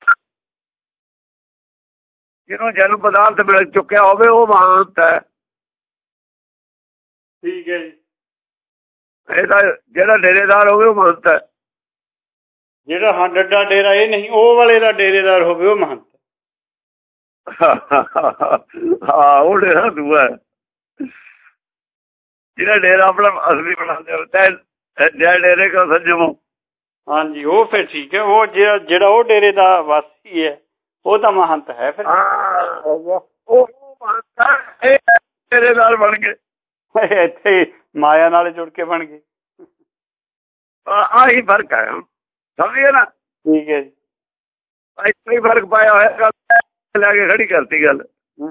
ਜਿਹਨੂੰ ਜਨਮ ਪਦਾਰਥ ਮਿਲ ਚੁੱਕਿਆ ਹੋਵੇ ਉਹ ਮਹੰਤ ਹੈ। ਠੀਕ ਹੈ ਜੀ। ਇਹਦਾ ਜਿਹੜਾ ਡੇਰੇਦਾਰ ਹੋਵੇ ਉਹ ਮਹੰਤ ਹੈ। ਜਿਹੜਾ ਹਾਂ ਡੱਡਾ ਡੇਰਾ ਇਹ ਨਹੀਂ, ਉਹ ਵਾਲੇ ਦਾ ਡੇਰੇਦਾਰ ਹੋਵੇ ਉਹ ਮਹੰਤ। ਹਾਂ, ਉਹ ਡੇਰਾ ਦੂਆ ਹੈ। ਜਿਹੜਾ ਡੇਰਾ ਆਪਣਾ ਅਸਲੀ ਬਣਾਉਂਦੇ ਡੇਰੇ ਕੋ ਸੰਜਮੋ। ਹਾਂਜੀ, ਉਹ ਫਿਰ ਠੀਕ ਹੈ। ਉਹ ਜਿਹੜਾ ਉਹ ਡੇਰੇ ਦਾ ਵਾਸੀ ਹੈ ਉਹ ਤਾਂ ਮਹੰਤ ਹੈ ਫਿਰ। ਉਹ ਮਹੰਤ ਡੇਰੇਦਾਰ ਬਣ ਗਏ, ਇੱਥੇ ਮਾਇਆ ਨਾਲ ਜੁੜ ਕੇ ਬਣ ਗਏ। ਆਹੀ ਫਰਕ ਹੈ, ਸਮਝੇ ਨਾ। ਠੀਕ ਹੈ ਜੀ। ਇੱਥੇ ਹੀ ਫਰਕ ਪਾਇਆ ਹੋਇਆ, ਲੈ ਕੇ ਖੜੀ ਕਰਤੀ ਗੱਲ।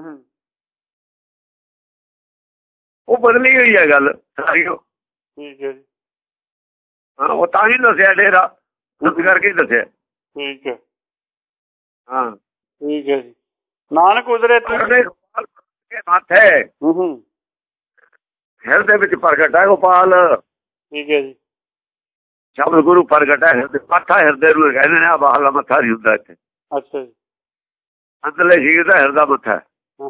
ਉਹ ਬਦਲੀ ਹੋਈ ਹੈ ਗੱਲ ਸਾਰੀ। ਠੀਕ ਹੈ ਜੀ। ਹਾਂ, ਉਹ ਤਾਂ ਹੀ ਦੱਸਿਆ ਡੇਰਾ, ਉਸ ਕਰਕੇ ਦੱਸਿਆ। ਠੀਕ ਹੈ। ਹਾਂ, ਠੀਕ ਹੈ ਜੀ। ਨਾਨਕ ਉਧਰੇ ਮਾਥੇ, ਹਿਰਦੇ ਵਿੱਚ ਪ੍ਰਗਟ ਹੈ ਗੋਪਾਲ। ਠੀਕ ਹੈ ਜੀ। ਸ਼ਬਦ ਗੁਰੂ ਪ੍ਰਗਟ ਹੈ ਹਿਰਦੇ। ਮੱਥਾ ਹਿਰਦੇ ਨੂੰ ਕਹਿੰਦੇ ਨੇ, ਆ ਬਾਹਰਲਾ ਮੱਥਾ ਨਹੀਂ ਹੁੰਦਾ ਇੱਥੇ। ਅੱਛਾ ਜੀ। ਅੰਦਰਲੇ ਸਰੀਰ ਦਾ ਹਿਰਦਾ ਮੱਥਾ।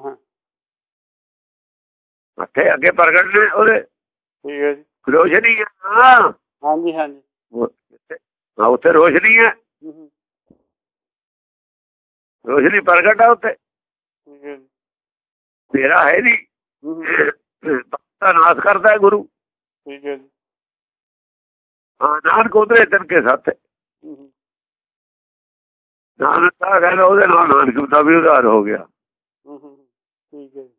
ਮੱਥੇ ਅੱਗੇ ਪ੍ਰਗਟ ਨੇ ਉਹਦੇ। ਠੀਕ ਹੈ ਜੀ। ਰੋਸ਼ਨੀ ਹੈ। ਹਾਂਜੀ ਹਾਂਜੀ, ਉੱਥੇ ਰੋਸ਼ਨੀ ਹੈ, ਰੋਸ਼ਨੀ ਪ੍ਰਗਟ ਹੈ ਉੱਥੇ। ਤੇਰਾ ਹੈ ਨੀ, ਨਾਸ਼ ਕਰਦਾ ਹੈ ਗੁਰੂ। ਠੀਕ ਹੈ ਜੀ। ਹਾਂ, ਨਾਨਕ ਉਧਰੇ ਤਿਨ ਕੇ ਸਾਥੇ। ਨਾਨਕ ਦਾ ਕਹਿੰਦਾ ਉਹਦੇ ਨਾਲ ਨਾਨਕ ਦਾ ਵੀ ਉਧਾਰ ਹੋ ਗਿਆ। ਠੀਕ ਹੈ ਜੀ।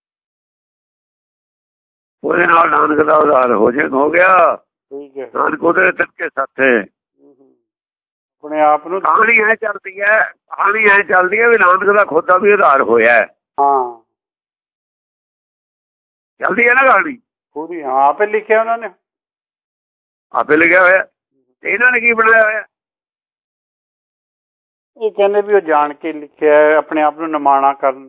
ਉਹਦੇ ਨਾਲ ਨਾਨਕ ਦਾ ਉਧਾਰ ਹੋ ਗਿਆ। ਠੀਕ ਹੈ। ਨਾਨਕ ਉਧਰੇ ਤਿਨ ਕੇ ਸਾਥੇ। ਆਪਣੇ ਆਪ ਨੂੰ ਕਹਾਣੀ ਐ ਚੱਲਦੀ ਹੈ, ਕਹਾਣੀ ਐ ਚੱਲਦੀ ਹੈ ਵੀ ਨਾਨਕ ਦਾ ਖੁਦ ਦਾ ਵੀ ਉਧਾਰ ਹੋਇਆ। ਹਾਂ, ਚੱਲਦੀ ਹੈ ਨਾ ਕਹਾਣੀ ਪੂਰੀ। ਹਾਂ, ਆਪੇ ਲਿਖਿਆ ਉਹਨਾਂ ਨੇ, ਆਪੇ ਲਿਖਿਆ ਹੋਇਆ। ਤੇ ਇਹਨਾਂ ਨੇ ਕੀ ਬਣਾਇਆ ਹੋਇਆ? ਇਹ ਕਹਿੰਦੇ ਵੀ ਉਹ ਜਾਣ ਕੇ ਲਿਖਿਆ, ਆਪਣੇ ਆਪ ਨੂੰ ਨਿਮਾਣਾ ਕਰਨ।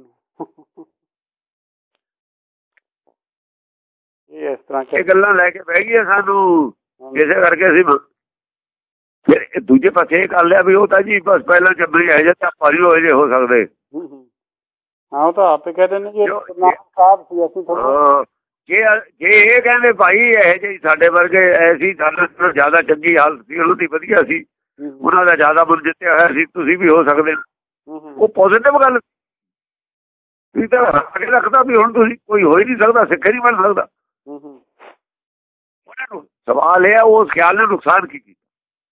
ਇਹ ਇਸ ਤਰ੍ਹਾਂ ਇਹ ਗੱਲਾਂ ਲੈ ਕੇ ਬਹਿ ਗਈਆਂ ਸਾਨੂੰ, ਇਸੇ ਕਰਕੇ ਅਸੀਂ ਫਿਰ ਦੂਜੇ ਪਾਸੇ ਇਹ ਕਰ ਲਿਆ ਵੀ ਉਹ ਤਾਂ ਜੀ ਬਸ ਪਹਿਲਾਂ ਚੱਬਰੀ ਇਹੋ ਜਿਹੇ ਆਪਾਂ ਨਹੀਂ ਹੋਏ ਜੇ ਹੋ ਸਕਦੇ। ਹਾਂ, ਉਹ ਤਾਂ ਆਪੇ ਕਹਿੰਦੇ ਨੇ ਜੀ। ਜੇ ਇਹ ਕਹਿੰਦੇ ਭਾਈ ਇਹੋ ਜਿਹੇ ਸਾਡੇ ਵਰਗੇ ਐਸੀ, ਸਾਡੇ ਤੋਂ ਜ਼ਿਆਦਾ ਚੰਗੀ ਹਾਲਤ ਸੀ, ਉਹਨਾਂ ਦੀ ਵਧੀਆ ਸੀ, ਉਹਨਾਂ ਦਾ ਜ਼ਿਆਦਾ ਮਨ ਜਿੱਤਿਆ ਹੋਇਆ ਸੀ, ਤੁਸੀਂ ਵੀ ਹੋ ਸਕਦੇ। ਉਹ ਪੋਜ਼ੀਟਿਵ ਗੱਲ ਤੁਸੀਂ ਤਾਂ ਅੱਗੇ ਰੱਖਦਾ ਵੀ ਹੁਣ ਤੁਸੀਂ ਕੋਈ ਹੋ ਹੀ ਨਹੀਂ ਸਕਦਾ, ਸਿੱਖ ਨਹੀਂ ਬਣ ਸਕਦਾ। ਉਹਨਾਂ ਨੂੰ ਸਵਾਲ ਇਹ ਆ, ਉਸ ਖਿਆਲ ਨੇ ਨੁਕਸਾਨ ਕੀ ਕੀਤਾ?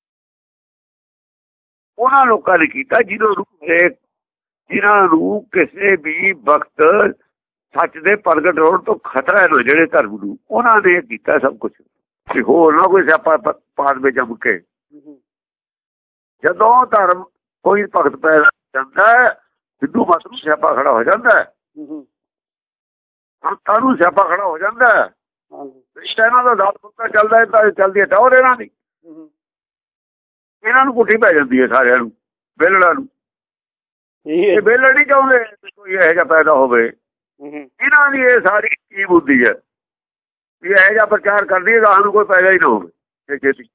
ਉਹਨਾਂ ਲੋਕਾਂ ਨੇ ਕੀਤਾ ਜਿਨ੍ਹਾਂ ਨੂੰ ਕਿਸੇ ਵੀ ਵਕਤ ਸੱਚ ਦੇ ਪ੍ਰਗਟ ਹੋਣ ਤੋਂ ਖਤਰਾ ਹੈ, ਜਿਹੜੇ ਧਰਮ ਨੂੰ, ਉਹਨਾਂ ਨੇ ਕੀਤਾ ਸਭ ਕੁਛ ਕਿ ਹੋਰ ਨਾ ਕੋਈ ਸਿਆਪਾ ਪਾੜ ਵਿੱਚ ਜੰਮ ਕੇ। ਜਦੋਂ ਧਰਮ ਕੋਈ ਭਗਤ ਪੈਦਾ ਜਾਂਦਾ ਹੈ, ਸਿੱਧੂ ਮਤ ਨੂੰ ਸਿਆਪਾ ਖੜਾ ਹੋ ਜਾਂਦਾ ਹੈ, ਸੰਤਾਂ ਨੂੰ ਸਿਆਪਾ ਖੜਾ ਹੋ ਜਾਂਦਾ ਹੈ। ਇਹਨਾਂ ਦਾ ਦਾਤ ਪੁੱਤਾ ਚੱਲਦਾ ਹੈ ਤਾਂ ਚੱਲਦੀ ਹੈ ਟੌਰ ਇਹਨਾਂ ਦੀ। ਇਹਨਾਂ ਨੂੰ ਪੁੱਠੀ ਪੈ ਜਾਂਦੀ ਹੈ ਸਾਰਿਆਂ ਨੂੰ, ਵਿਹਲੜਾਂ ਨੂੰ। ਇਹ ਵਿਹਲੜ ਨਹੀਂ ਚਾਹੁੰਦੇ ਕੋਈ ਇਹੋ ਜਿਹਾ ਪੈਦਾ ਹੋਵੇ। ਇਹਨਾਂ ਦੀ ਇਹ ਸਾਰੀ ਕੀ ਬੁੱਧੀ ਹੈ ਵੀ ਇਹੋ ਜਿਹਾ ਪ੍ਰਚਾਰ ਕਰਦੀ ਹੈ ਸਾਨੂੰ ਕੋਈ ਪੈਦਾ ਹੀ ਨਾ ਹੋਵੇ ਛੇਤੀ।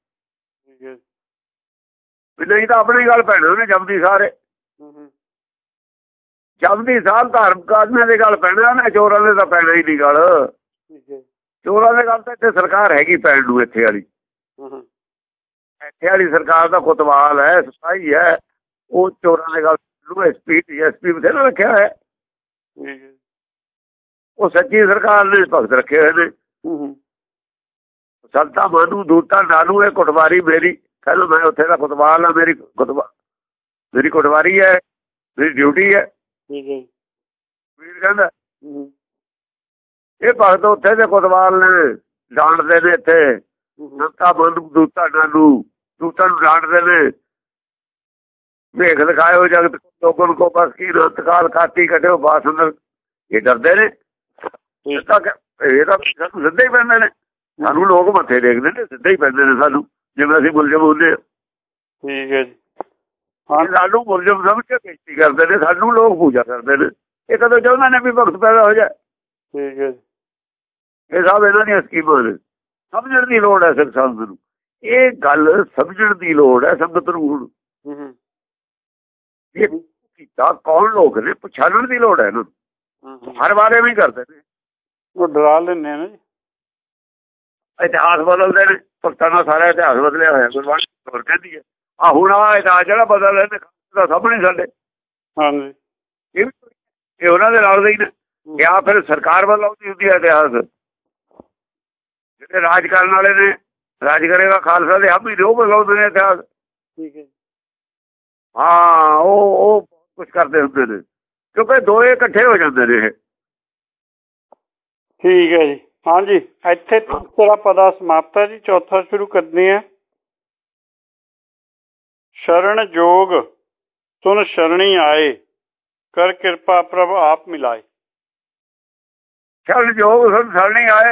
ਨਹੀਂ ਤਾਂ ਆਪਣੀ ਗੱਲ ਪੈਣਾ ਉਹਨੇ ਜਪਦੀ ਸਾਰੇ, ਜਪਦੀ ਸਾਲ ਧਾਰਮਿਕ ਆਦਮੀਆਂ ਦੀ ਗੱਲ ਪੈਣਾ ਉਹਨੇ, ਚੋਰਾਂ ਦੇ ਤਾਂ ਪੈਣਾ ਹੀ ਨਹੀਂ ਗੱਲ। ਚੋਰਾਂ ਦੇ ਗੱਲ ਤਾਂ ਇੱਥੇ ਸਰਕਾਰ ਹੈਗੀ ਪੈਣ ਨੂੰ, ਇੱਥੇ ਵਾਲੀ ਸਰਕਾਰ ਦਾ ਕੁਤਵਾਲ ਹੈ, ਸਫਾਈ ਹੈ। ਉਹ ਚੋਰਾਂ ਦੇ ਗੱਲ ਐਸਪੀ ਬਥੇਰਾ ਰੱਖਿਆ ਹੈ। ਉਹ ਸੱਚੀ ਸਰਕਾਰ ਨੇ ਭਗਤ ਰੱਖੇ ਹੋਏ ਨੇ। ਸੰਤਾਂ ਮਾਨੂੰ ਦੂਤਾਂ ਨਾਨੂੰ ਇਹ ਕੁਟਵਾਰੀ ਮੇਰੀ, ਕਹਿੰਦਾ ਮੈਂ ਉੱਥੇ ਦਾ ਕੁਤਵਾਲ ਆ, ਮੇਰੀ ਕੁਟਵਾਰੀ ਹੈ, ਮੇਰੀ ਡਿਊਟੀ ਹੈ। ਵੀਰ ਕਹਿੰਦਾ ਇਹ ਭਗਤ ਉੱਥੇ ਦੇ ਕੁਤਵਾਲ ਨੇ, ਡਾਂਟਦੇ ਨੇ ਇੱਥੇ ਸੰਤਾਂ ਮਾਨੂੰ ਦੂਤਾਂ ਨਾਨੂੰ, ਦੂਤਾਂ ਨੂੰ ਡਾਂਟਦੇ ਨੇ। ਵੇਖ ਦਿਖਾਇਓ ਜਗਤ ਲੋਕਨ ਕੋ ਬਸ ਕੀ ਰਤਕਾਲ ਕਾਤੀ ਕੱਢਿਓ ਬਾਸ ਅੰਦਰ। ਇਹ ਡਰਦੇ ਨੇ, ਇਹ ਤਾਂ ਸਾਨੂੰ ਸਿੱਧੇ ਹੀ ਪੈਂਦੇ ਨੇ। ਸਾਨੂੰ ਲੋਕ ਮੱਥੇ ਦੇਖਦੇ ਨੇ, ਸਿੱਧੇ ਹੀ ਪੈਂਦੇ ਨੇ ਸਾਨੂੰ, ਜਿਵੇਂ ਅਸੀਂ ਮੁਲਜ਼ਮ ਹੁੰਦੇ ਹਾਂ। ਠੀਕ ਹੈ ਜੀ। ਸਾਨੂੰ ਮੁਲਜ਼ਮ ਸਮਝ ਕੇ ਬੇਇੱਜ਼ਤੀ ਕਰਦੇ ਨੇ, ਸਾਨੂੰ ਲੋਕ ਪੂਜਾ ਕਰਦੇ ਨੇ। ਇਹ ਕਦੋਂ ਚਾਹੁੰਦੇ ਨੇ ਵੀ ਭਗਤ ਪੈਦਾ ਹੋ ਜਾਏ। ਠੀਕ ਹੈ ਜੀ। ਇਹ ਸਭ ਇਹਨਾਂ ਦੀਆਂ ਸਕੀਮਾਂ ਨੇ। ਸਮਝਣ ਦੀ ਲੋੜ ਹੈ ਸਿੱਖ ਸੰਗਤ ਨੂੰ, ਇਹ ਗੱਲ ਸਮਝਣ ਦੀ ਲੋੜ ਹੈ ਸੰਗਤ ਨੂੰ। ਹੁਣ ਇਹ ਕੀਤਾ ਕੌਣ ਲੋਕ ਨੇ, ਪਛਾਣਨ ਦੀ ਲੋੜ ਹੈ ਇਹਨਾਂ ਨੂੰ। ਹਰ ਵਾਰ ਵੀ ਕਰਦੇ ਨੇ, ਉਹ ਡਰਾ ਲੈਂਦੇ ਨੇ। ਇਤਿਹਾਸ ਬਦਲਦੇ ਨੇ, ਭਗਤਾਂ ਨਾਲ ਸਾਰਾ ਇਤਿਹਾਸ ਬਦਲਿਆ ਹੋਇਆ। ਗੁਰਬਾਣੀ ਹੋਰ ਕਹਿੰਦੀ ਹੈ ਆ ਹੁਣ ਆ ਇਤਿਹਾਸ ਜਿਹੜਾ ਬਦਲ ਰਹੇ ਨੇ ਸਾਹਮਣੇ ਸਾਡੇ। ਹਾਂਜੀ, ਇਹ ਉਹਨਾਂ ਦੇ ਨਾਲ ਦੇ ਹੀ ਨੇ। ਜਾਂ ਫਿਰ ਸਰਕਾਰ ਬਦਲਾਉਂਦੀ ਹੁੰਦੀ ਹੈ ਇਤਿਹਾਸ। ਜਿਹੜੇ ਰਾਜ ਕਰਨ ਵਾਲੇ ਨੇ, ਰਾਜ ਕਰੇਗਾ ਖਾਲਸਾ ਦੇ ਆਪ ਹੀ ਉਹ ਬਦਲਾਉਂਦੇ ਨੇ ਇਤਿਹਾਸ। ਠੀਕ ਹੈ। ਹਾਂ, ਉਹ ਕੁਛ ਕਰਦੇ ਹੁੰਦੇ ਨੇ, ਕਿਉਂਕਿ ਦੋਏ ਇਕੱਠੇ ਹੋ ਜਾਂਦੇ ਨੇ ਇਹ। ਠੀਕ ਹੈ ਜੀ। ਹਾਂਜੀ, ਇੱਥੇ ਤੀਸਰਾ ਪਦਾ ਸਮਾਪਤ ਹੈ ਜੀ। ਚੌਥਾ ਸ਼ੁਰੂ ਕਰਦੇ ਹਾਂ। ਸ਼ਰਨ ਜੋਗ ਸੁਨ ਸ਼ਰਣੀ ਆਏ, ਕਰ ਕਿਰਪਾ ਪ੍ਰਭ ਆਪ ਮਿਲਾਏ। ਸ਼ਰਨ ਜੋਗ ਸੁਨ ਸ਼ਰਣੀ ਆਏ,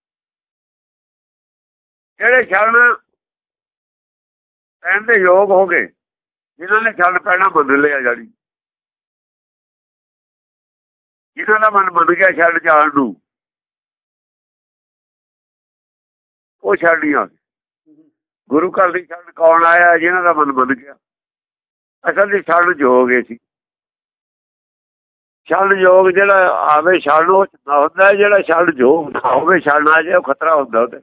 ਜਿਹੜੇ ਸ਼ਰਨ ਪੈਣ ਦੇ ਯੋਗ ਹੋ ਗਏ, ਜਿਨ੍ਹਾਂ ਨੇ ਸ਼ਰਨ ਪੈਣਾ ਮੰਨ ਲਿਆ, ਜਾਣੀ ਜਿਨ੍ਹਾਂ ਦਾ ਮਨ ਮੰਨ ਗਿਆ ਸ਼ਰਨ ਜਾਣ ਨੂੰ, ਉਹ ਸ਼ਰਣੀ ਆ ਗਏ। ਗੁਰੂ ਘਰ ਦੀ ਸ਼ਰਨ ਕੌਣ ਆਇਆ? ਜਿਨ੍ਹਾਂ ਦਾ ਮਨ ਮੰਨ ਗਿਆ। ਅਸਲ ਦੀ ਸ਼ਰਨ ਜੋਗ ਸੀ। ਸ਼ਰਨ ਜੋਗ ਜਿਹੜਾ ਆਵੇ ਸ਼ਰਨ ਉਹ ਨਾ ਹੁੰਦਾ, ਜਿਹੜਾ ਸ਼ਰਨ ਜੋਗ ਨਾ ਹੋਵੇ ਸ਼ਰਨ ਆ ਜਾਏ ਉਹ ਖਤਰਾ ਹੁੰਦਾ ਉਹਦੇ।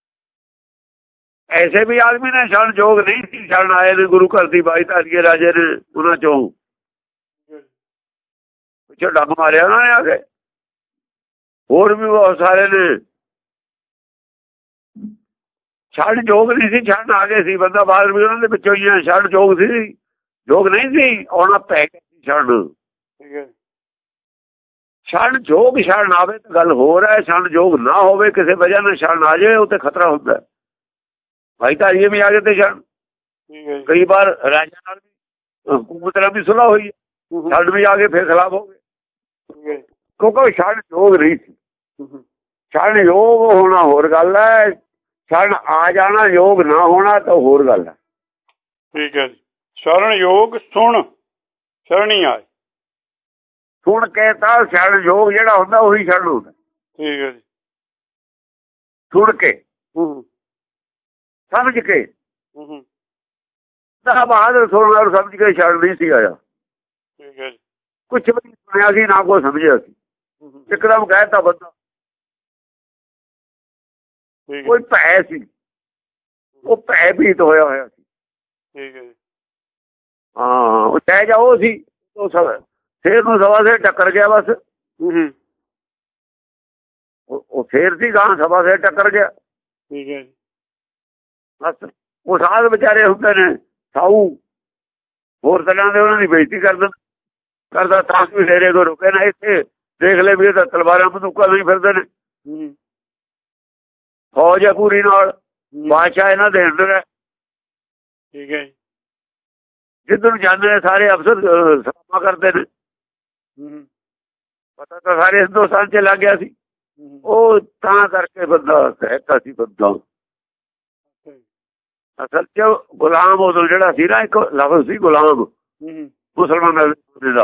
ਐਸੇ ਵੀ ਆਦਮੀ ਨੇ ਸ਼ਰਨ ਜੋਗ ਨਹੀਂ ਸੀ, ਸ਼ਰਨ ਆਏ ਨੇ ਗੁਰੂ ਘਰ ਦੀ ਬਾਈ ਧਾਰੀਏ ਰਾਜੇ ਨੇ, ਉਹਨਾਂ ਚੋਂ ਪਿੱਛੋਂ ਡੱਬ ਮਾਰਿਆ ਉਹਨਾਂ ਨੇ ਆ ਕੇ। ਹੋਰ ਵੀ ਬਹੁਤ ਸਾਰੇ ਨੇ ਸ਼ਰਨ ਜੋਗ ਨਹੀਂ ਸੀ, ਸ਼ਰਨ ਆ ਗਏ ਸੀ। ਬੰਦਾ ਬਾਹਰ ਵੀ ਉਹਨਾਂ ਦੇ ਵਿੱਚੋਂ ਹੀ ਆ। ਸ਼ਰਨ ਜੋਗ ਸੀ, ਜੋਗ ਨਹੀਂ ਸੀ, ਆਉਣਾ ਪੈ ਗਿਆ ਸੀ ਸ਼ਰਨ। ਸ਼ਰਨ ਜੋਗ ਸ਼ਰਨ ਆਵੇ ਤਾਂ ਗੱਲ ਹੋਰ ਹੈ, ਸ਼ਰਨ ਜੋਗ ਨਾ ਹੋਵੇ ਕਿਸੇ ਵਜ੍ਹਾ ਨਾਲ ਸ਼ਰਨ ਆ ਜਾਵੇ, ਉਹ ਤੇ ਖਤਰਾ ਹੁੰਦਾ। ਭਾਈ ਧਾਰੀਏ ਵੀ ਆ ਗਏ ਤੇ ਸ਼ਰਨ। ਕਈ ਵਾਰ ਰਾਜਾ ਨਾਲ ਵੀ ਹਕੂਮਤ ਨਾਲ ਵੀ ਸੁਲ੍ਹਾ ਹੋਈ, ਸ਼ਰਨ ਵੀ ਆ ਗਏ ਫਿਰ ਖਿਲਾਫ ਹੋ ਗਏ, ਕਿਉਂਕਿ ਸ਼ਰਨ ਜੋਗ ਨਹੀਂ ਸੀ। ਸ਼ਰਨ ਯੋਗ ਹੋਣਾ ਹੋਰ ਗੱਲ ਹੈ, ਸ਼ਰਨ ਆ ਜਾਣਾ ਯੋਗ ਨਾ ਹੋਣਾ ਤਾਂ ਹੋਰ ਗੱਲ ਹੈ। ਠੀਕ ਹੈ ਜੀ। ਸ਼ਰਨ ਯੋਗ ਸੁਣ ਸ਼ਰਣੀ ਆਏ, ਸੁਣ ਕੇ ਤਾਂ ਸ਼ਰਨ ਯੋਗ ਜਿਹੜਾ ਹੁੰਦਾ ਉਹੀ ਸ਼ਰਨ ਹੁੰਦਾ। ਠੀਕ ਹੈ ਜੀ। ਸੁਣ ਕੇ ਸਮਝ ਕੇ ਤਾਂ ਬਹਾਦਰ ਸੁਣਨਾ ਸਮਝ ਕੇ ਸ਼ਰਨ ਨਹੀਂ ਸੀ ਆਇਆ। ਠੀਕ ਹੈ ਜੀ। ਕੁਛ ਵੀ ਸੁਣਿਆ ਸੀ ਨਾ ਕੋਈ ਸਮਝਿਆ ਸੀ, ਇੱਕਦਮ ਕਹਿਤਾ ਬੰਦਾ। ਕੋਈ ਭੈ ਸੀ, ਉਹ ਭੈ ਭੀਤ ਹੋਇਆ ਹੋਇਆ ਸੀ। ਠੀਕ ਹੈ ਜੀ। ਹਾਂ, ਉਹ ਤੈ ਜਾ ਉਹ ਸੀ, ਉਹ ਫੇਰ ਨੂੰ ਸਵਾ ਸੇ ਟੱਕਰ ਗਿਆ ਬਸ। ਉਹ ਫੇਰ ਸੀ ਗਾਂ ਸਵਾ ਸੇ ਟੱਕਰ ਗਿਆ। ਠੀਕ ਹੈ ਜੀ। ਬਸ ਉਹ ਸਾਧ ਵਿਚਾਰੇ ਹੁੰਦੇ ਨੇ ਸਾਊ, ਹੋਰ ਤਰ੍ਹਾਂ ਦੇ, ਉਹਨਾਂ ਦੀ ਬੇਇੱਜ਼ਤੀ ਕਰਦਾ ਤਾਂ ਵੀ ਡੇਰੇ ਕੋ ਰੁਕੇ ਨਾ। ਇੱਥੇ ਦੇਖ ਲੈ ਵੀ ਇਹ ਤਾਂ ਤਲਵਾਰਾਂ ਬੰਦੂਕਾਂ ਨਹੀਂ ਫਿਰਦੇ ਨੇ, ਫੌਜ ਹੈ ਪੂਰੀ ਨਾਲ, ਬਾਦਸ਼ਾਹ ਇਹਨਾਂ ਦੇ ਅੰਦਰ ਹੈ। ਠੀਕ ਹੈ। ਜਿੱਧਰ ਨੂੰ ਜਾਂਦੇ ਨੇ ਸਾਰੇ ਅਫਸਰ ਸਲਾਮਾਂ ਕਰਦੇ ਨੇ। ਪਤਾ ਤਾਂ ਸਾਰੇ ਹਿੰਦੁਸਤਾਨ 'ਚ ਲੱਗ ਗਿਆ ਸੀ। ਉਹ ਤਾਂ ਕਰਕੇ ਬੰਦਾ ਕਹਿਤਾ ਸੀ ਬੰਦਾ ਅਸਲ 'ਚ ਗੁਲਾਮ ਉਦੋਂ ਜਿਹੜਾ ਸੀ ਨਾ, ਇੱਕ ਲਫ਼ਜ਼ ਸੀ ਗੁਲਾਮ ਮੁਸਲਮਾਨਾਂ ਦਾ।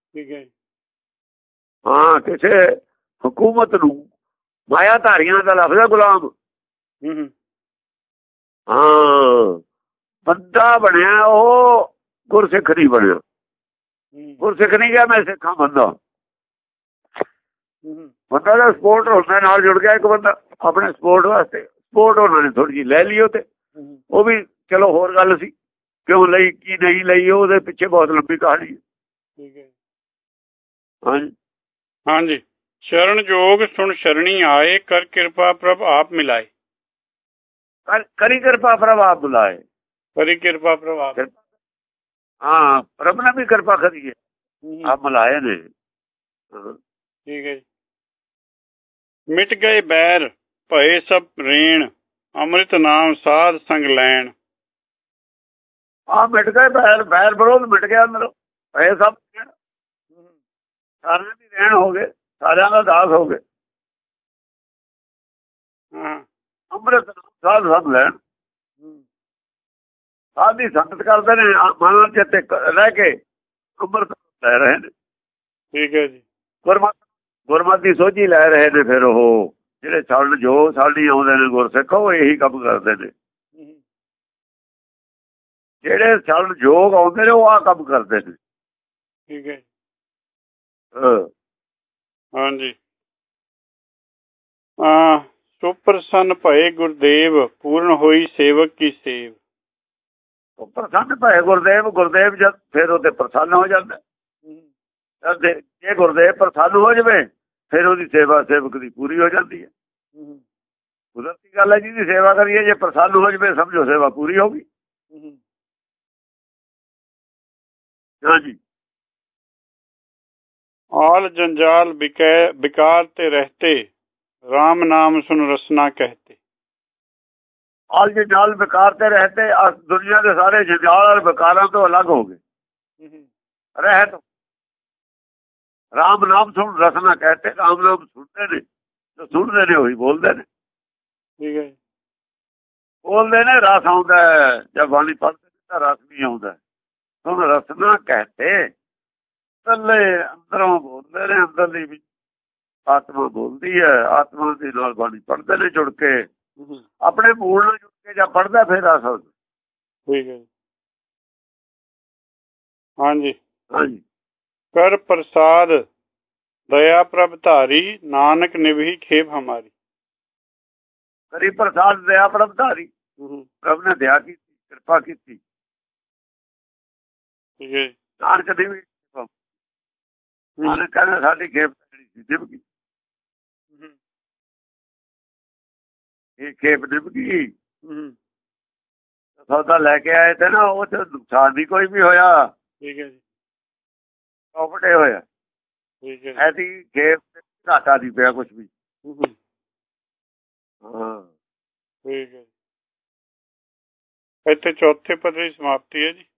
ਹਾਂ, ਕਿਸੇ ਹਕੂਮਤ ਨੂੰ ਮਾਇਆਧਾਰੀਆਂ ਦਾ ਲਫ਼ਜ਼ ਹੈ ਗੁਲਾਮ। ਹਾਂ, ਬੰਦਾ ਬਣਿਆ ਉਹ ਗੁਰਸਿੱਖ ਨਹੀਂ ਬਣਿਆ। ਗੁਰਸਿੱਖ ਨਹੀਂ ਗਿਆ, ਮੈਂ ਸਿੱਖਾਂ ਬੰਦਾ। ਬੰਦਾ ਦਾ ਸਪੋਰਟ ਹੁੰਦਾ, ਨਾਲ ਜੁੜ ਗਿਆ ਇੱਕ ਬੰਦਾ ਆਪਣੇ ਸਪੋਰਟ ਵਾਸਤੇ। ਸਪੋਰਟ ਉਹਨਾਂ ਨੇ ਥੋੜੀ ਜਿਹੀ ਲੈ ਲਈ ਤੇ ਉਹ ਵੀ ਚਲੋ ਹੋਰ ਗੱਲ ਸੀ, ਕਿਉਂ ਲਈ ਕੀ ਨਹੀਂ ਲਈ ਉਹਦੇ ਪਿੱਛੇ ਬਹੁਤ ਲੰਬੀ ਕਹਾਣੀ ਹੈ। ਹਾਂਜੀ ਹਾਂਜੀ। ਸ਼ਰਨ ਜੋਗ ਸੁਣ ਸ਼ਰਣੀ ਆਏ, ਕਰ ਕਿਰਪਾ ਪ੍ਰਭ ਆਪ ਮਿਲਾਏ। ਕਰੀ ਕਿਰਪਾ ਪ੍ਰਭ ਆਪ ਬੁਲਾਏ। ਕਰੀ ਕਿਰਪਾ ਪ੍ਰਭ ਆਪ। ਹਾਂ, ਪ੍ਰਭ ਨੇ ਵੀ ਕਿਰਪਾ ਕਰੀ ਹੈ, ਆਪ ਮਿਲਾਏ ਨੇ। ਠੀਕ ਹੈ ਜੀ। ਮਿਟ ਗਏ ਬੈਰ ਭਏ ਸਭ ਰੇਣ, ਅੰਮ੍ਰਿਤ ਨਾਮ ਸਾਧ ਸੰਗ ਲੈਣ। ਮਿਟ ਗਏ ਬੈਰ, ਬੈਰ ਵਿਰੋਧ ਮਿਟ ਗਿਆ ਅੰਦਰੋਂ। ਭਏ ਸਭ ਸਾਰਿਆਂ ਦੀ ਰਹਿਣ ਹੋ ਗਏ, ਸਾਰਿਆਂ ਦਾ ਦਾਸ ਹੋ ਗਏ। ਅੰਮ੍ਰਿਤ ਸਾਧ ਸੰਗ ਲੈਣ। ਸਾਧ ਦੀ ਸੰਗਤ ਕਰਦੇ ਨੇ, ਮਨ ਚਿੱਤ ਰਹਿ ਕੇ ਅੰਮ੍ਰਿਤ ਲੈ ਰਹੇ ਨੇ। ਠੀਕ ਹੈ ਜੀ। ਗੁਰਮਤਿ ਦੀ ਸੋਝੀ ਲੈ ਰਹੇ ਨੇ। ਫਿਰ ਉਹ ਜਿਹੜੇ ਛੱਡ ਜੋ ਸਾਡੀ ਆਉਂਦੇ ਨੇ ਗੁਰਸਿੱਖ, ਉਹ ਇਹੀ ਕੰਮ ਕਰਦੇ ਨੇ। ਜਿਹੜੇ ਛੱਡ ਜੋਗ ਆਉਂਦੇ ਨੇ ਉਹ ਆਹ ਕੰਮ ਕਰਦੇ ਨੇ। ਠੀਕ ਹੈ। ਹਾਂਜੀ। ਸੁਪ੍ਰਸੰਨ ਭਏ ਗੁਰਦੇਵ, ਪੂਰਨ ਹੋਈ ਸੇਵਕ ਕੀ ਸੇਵ। ਪ੍ਰਸੰਨ ਭਏ ਗੁਰਦੇਵ, ਗੁਰਦੇਵ ਜਦ ਫਿਰ ਉਹਦੇ ਪ੍ਰਸੰਨ ਹੋ ਜਾਂਦਾ। ਜੇ ਗੁਰਦੇਵ ਪ੍ਰਸੰਨ ਹੋ ਜਾਵੇ ਫਿਰ ਉਹਦੀ ਸੇਵਾ ਸੇਵਕ ਦੀ ਪੂਰੀ ਹੋ ਜਾਂਦੀ ਹੈ। ਕੁਦਰਤੀ ਗੱਲ ਹੈ, ਜਿਹਦੀ ਸੇਵਾ ਕਰੀਏ ਜੇ ਪ੍ਰਸੰਨ ਹੋ ਜਾਵੇ ਸਮਝੋ ਸੇਵਾ ਪੂਰੀ ਹੋ ਗਈ। ਹਾਂਜੀ। ਆਲ ਜੰਜਾਲ ਬਿਕਾਰ ਤੇ ਰਹਤੇ, ਰਾਮ ਨਾਮ ਸੁਨ ਰਸਨਾ कहते। ਆਲ ਜੰਜਾਲ ਬਿਕਾਰ ਤੇ ਰਹਤੇ, ਦੁਨੀਆ ਦੇ ਸਾਰੇ ਜੰਜਾਲ ਔਰ ਬਿਕਾਰਾਂ ਤੋਂ ਅਲੱਗ ਹੋ ਗਏ। ਰਹਿਤ ਰਾਮ ਨਾਮ ਸੁਣ ਰਸਨਾ कहते। ਰਾਮ ਨਾਮ ਸੁਣਦੇ ਨੇ, ਸੁਣਦੇ ਨੇ ਉਹੀ ਬੋਲਦੇ ਨੇ। ਠੀਕ ਹੈ। ਬੋਲਦੇ ਨੇ, ਰਸ ਆਉਂਦਾ। ਜਦ ਬਾਣੀ ਪੜ੍ਹਦੇ ਤਾਂ ਰਸ ਨਹੀਂ ਆਉਂਦਾ। ਸੁਣ ਰਸਨਾ कहते, ਥੱਲੇ ਅੰਦਰੋਂ ਬੋਲਦੇ ਨੇ। ਅੰਦਰਲੀ ਵੀ ਆਤਮਾ ਬੋਲਦੀ ਹੈ। ਆਤਮਾ ਦੇ ਨਾਲ ਬਾਣੀ ਪੜ੍ਹਦੇ ਨੇ ਜੁੜ ਕੇ, ਆਪਣੇ ਮੂਲ ਨਾਲ ਜੁੜ ਕੇ। ਜਾਂ ਪੜ੍ਹਦਾ ਫਿਰ ਰਸ ਆਉਂਦਾ। ਠੀਕ ਹੈ। ਹਾਂਜੀ ਹਾਂਜੀ। ਕਰ ਪ੍ਰਸਾਦ ਦਇਆ ਪ੍ਰਭ ਧਾਰੀ, ਨਾਨਕ ਨਿਭੀ ਖੇਪ ਹਮਾਰੀ। ਕਰੀ ਪ੍ਰਸਾਦ ਦਇਆ ਪ੍ਰਭ ਧਾਰੀ, ਪ੍ਰਭ ਨੇ ਦਇਆ ਕੀਤੀ, ਕਿਰਪਾ ਕੀਤੀ। ਠੀਕ ਹੈ। ਨਾਨਕ ਦੀ ਵੀ ਨਾਨਕ ਕਹਿੰਦਾ ਸਾਡੀ ਖੇਪ ਨਿਭ ਗਈ। ਇਹ ਖੇਪ ਨਿਭ ਗਈ। ਸੌਦਾ ਲੈ ਕੇ ਆਏ ਤੇ ਨਾ, ਉਹ ਚ ਨੁਕਸਾਨ ਨਹੀਂ ਕੋਈ ਵੀ ਹੋਇਆ। ਠੀਕ ਹੈ ਜੀ। ਪ੍ਰੋਫਿਟ ਹੋਇਆ। ਠੀਕ ਹੈ। ਐਸੀ ਖੇਪ ਘਾਟਾ ਨਹੀਂ ਪਿਆ ਕੁਛ ਵੀ। ਹਾਂ, ਠੀਕ ਹੈ। ਇੱਥੇ ਚੌਥੇ ਪਦ ਦੀ ਸਮਾਪਤੀ ਹੈ ਜੀ।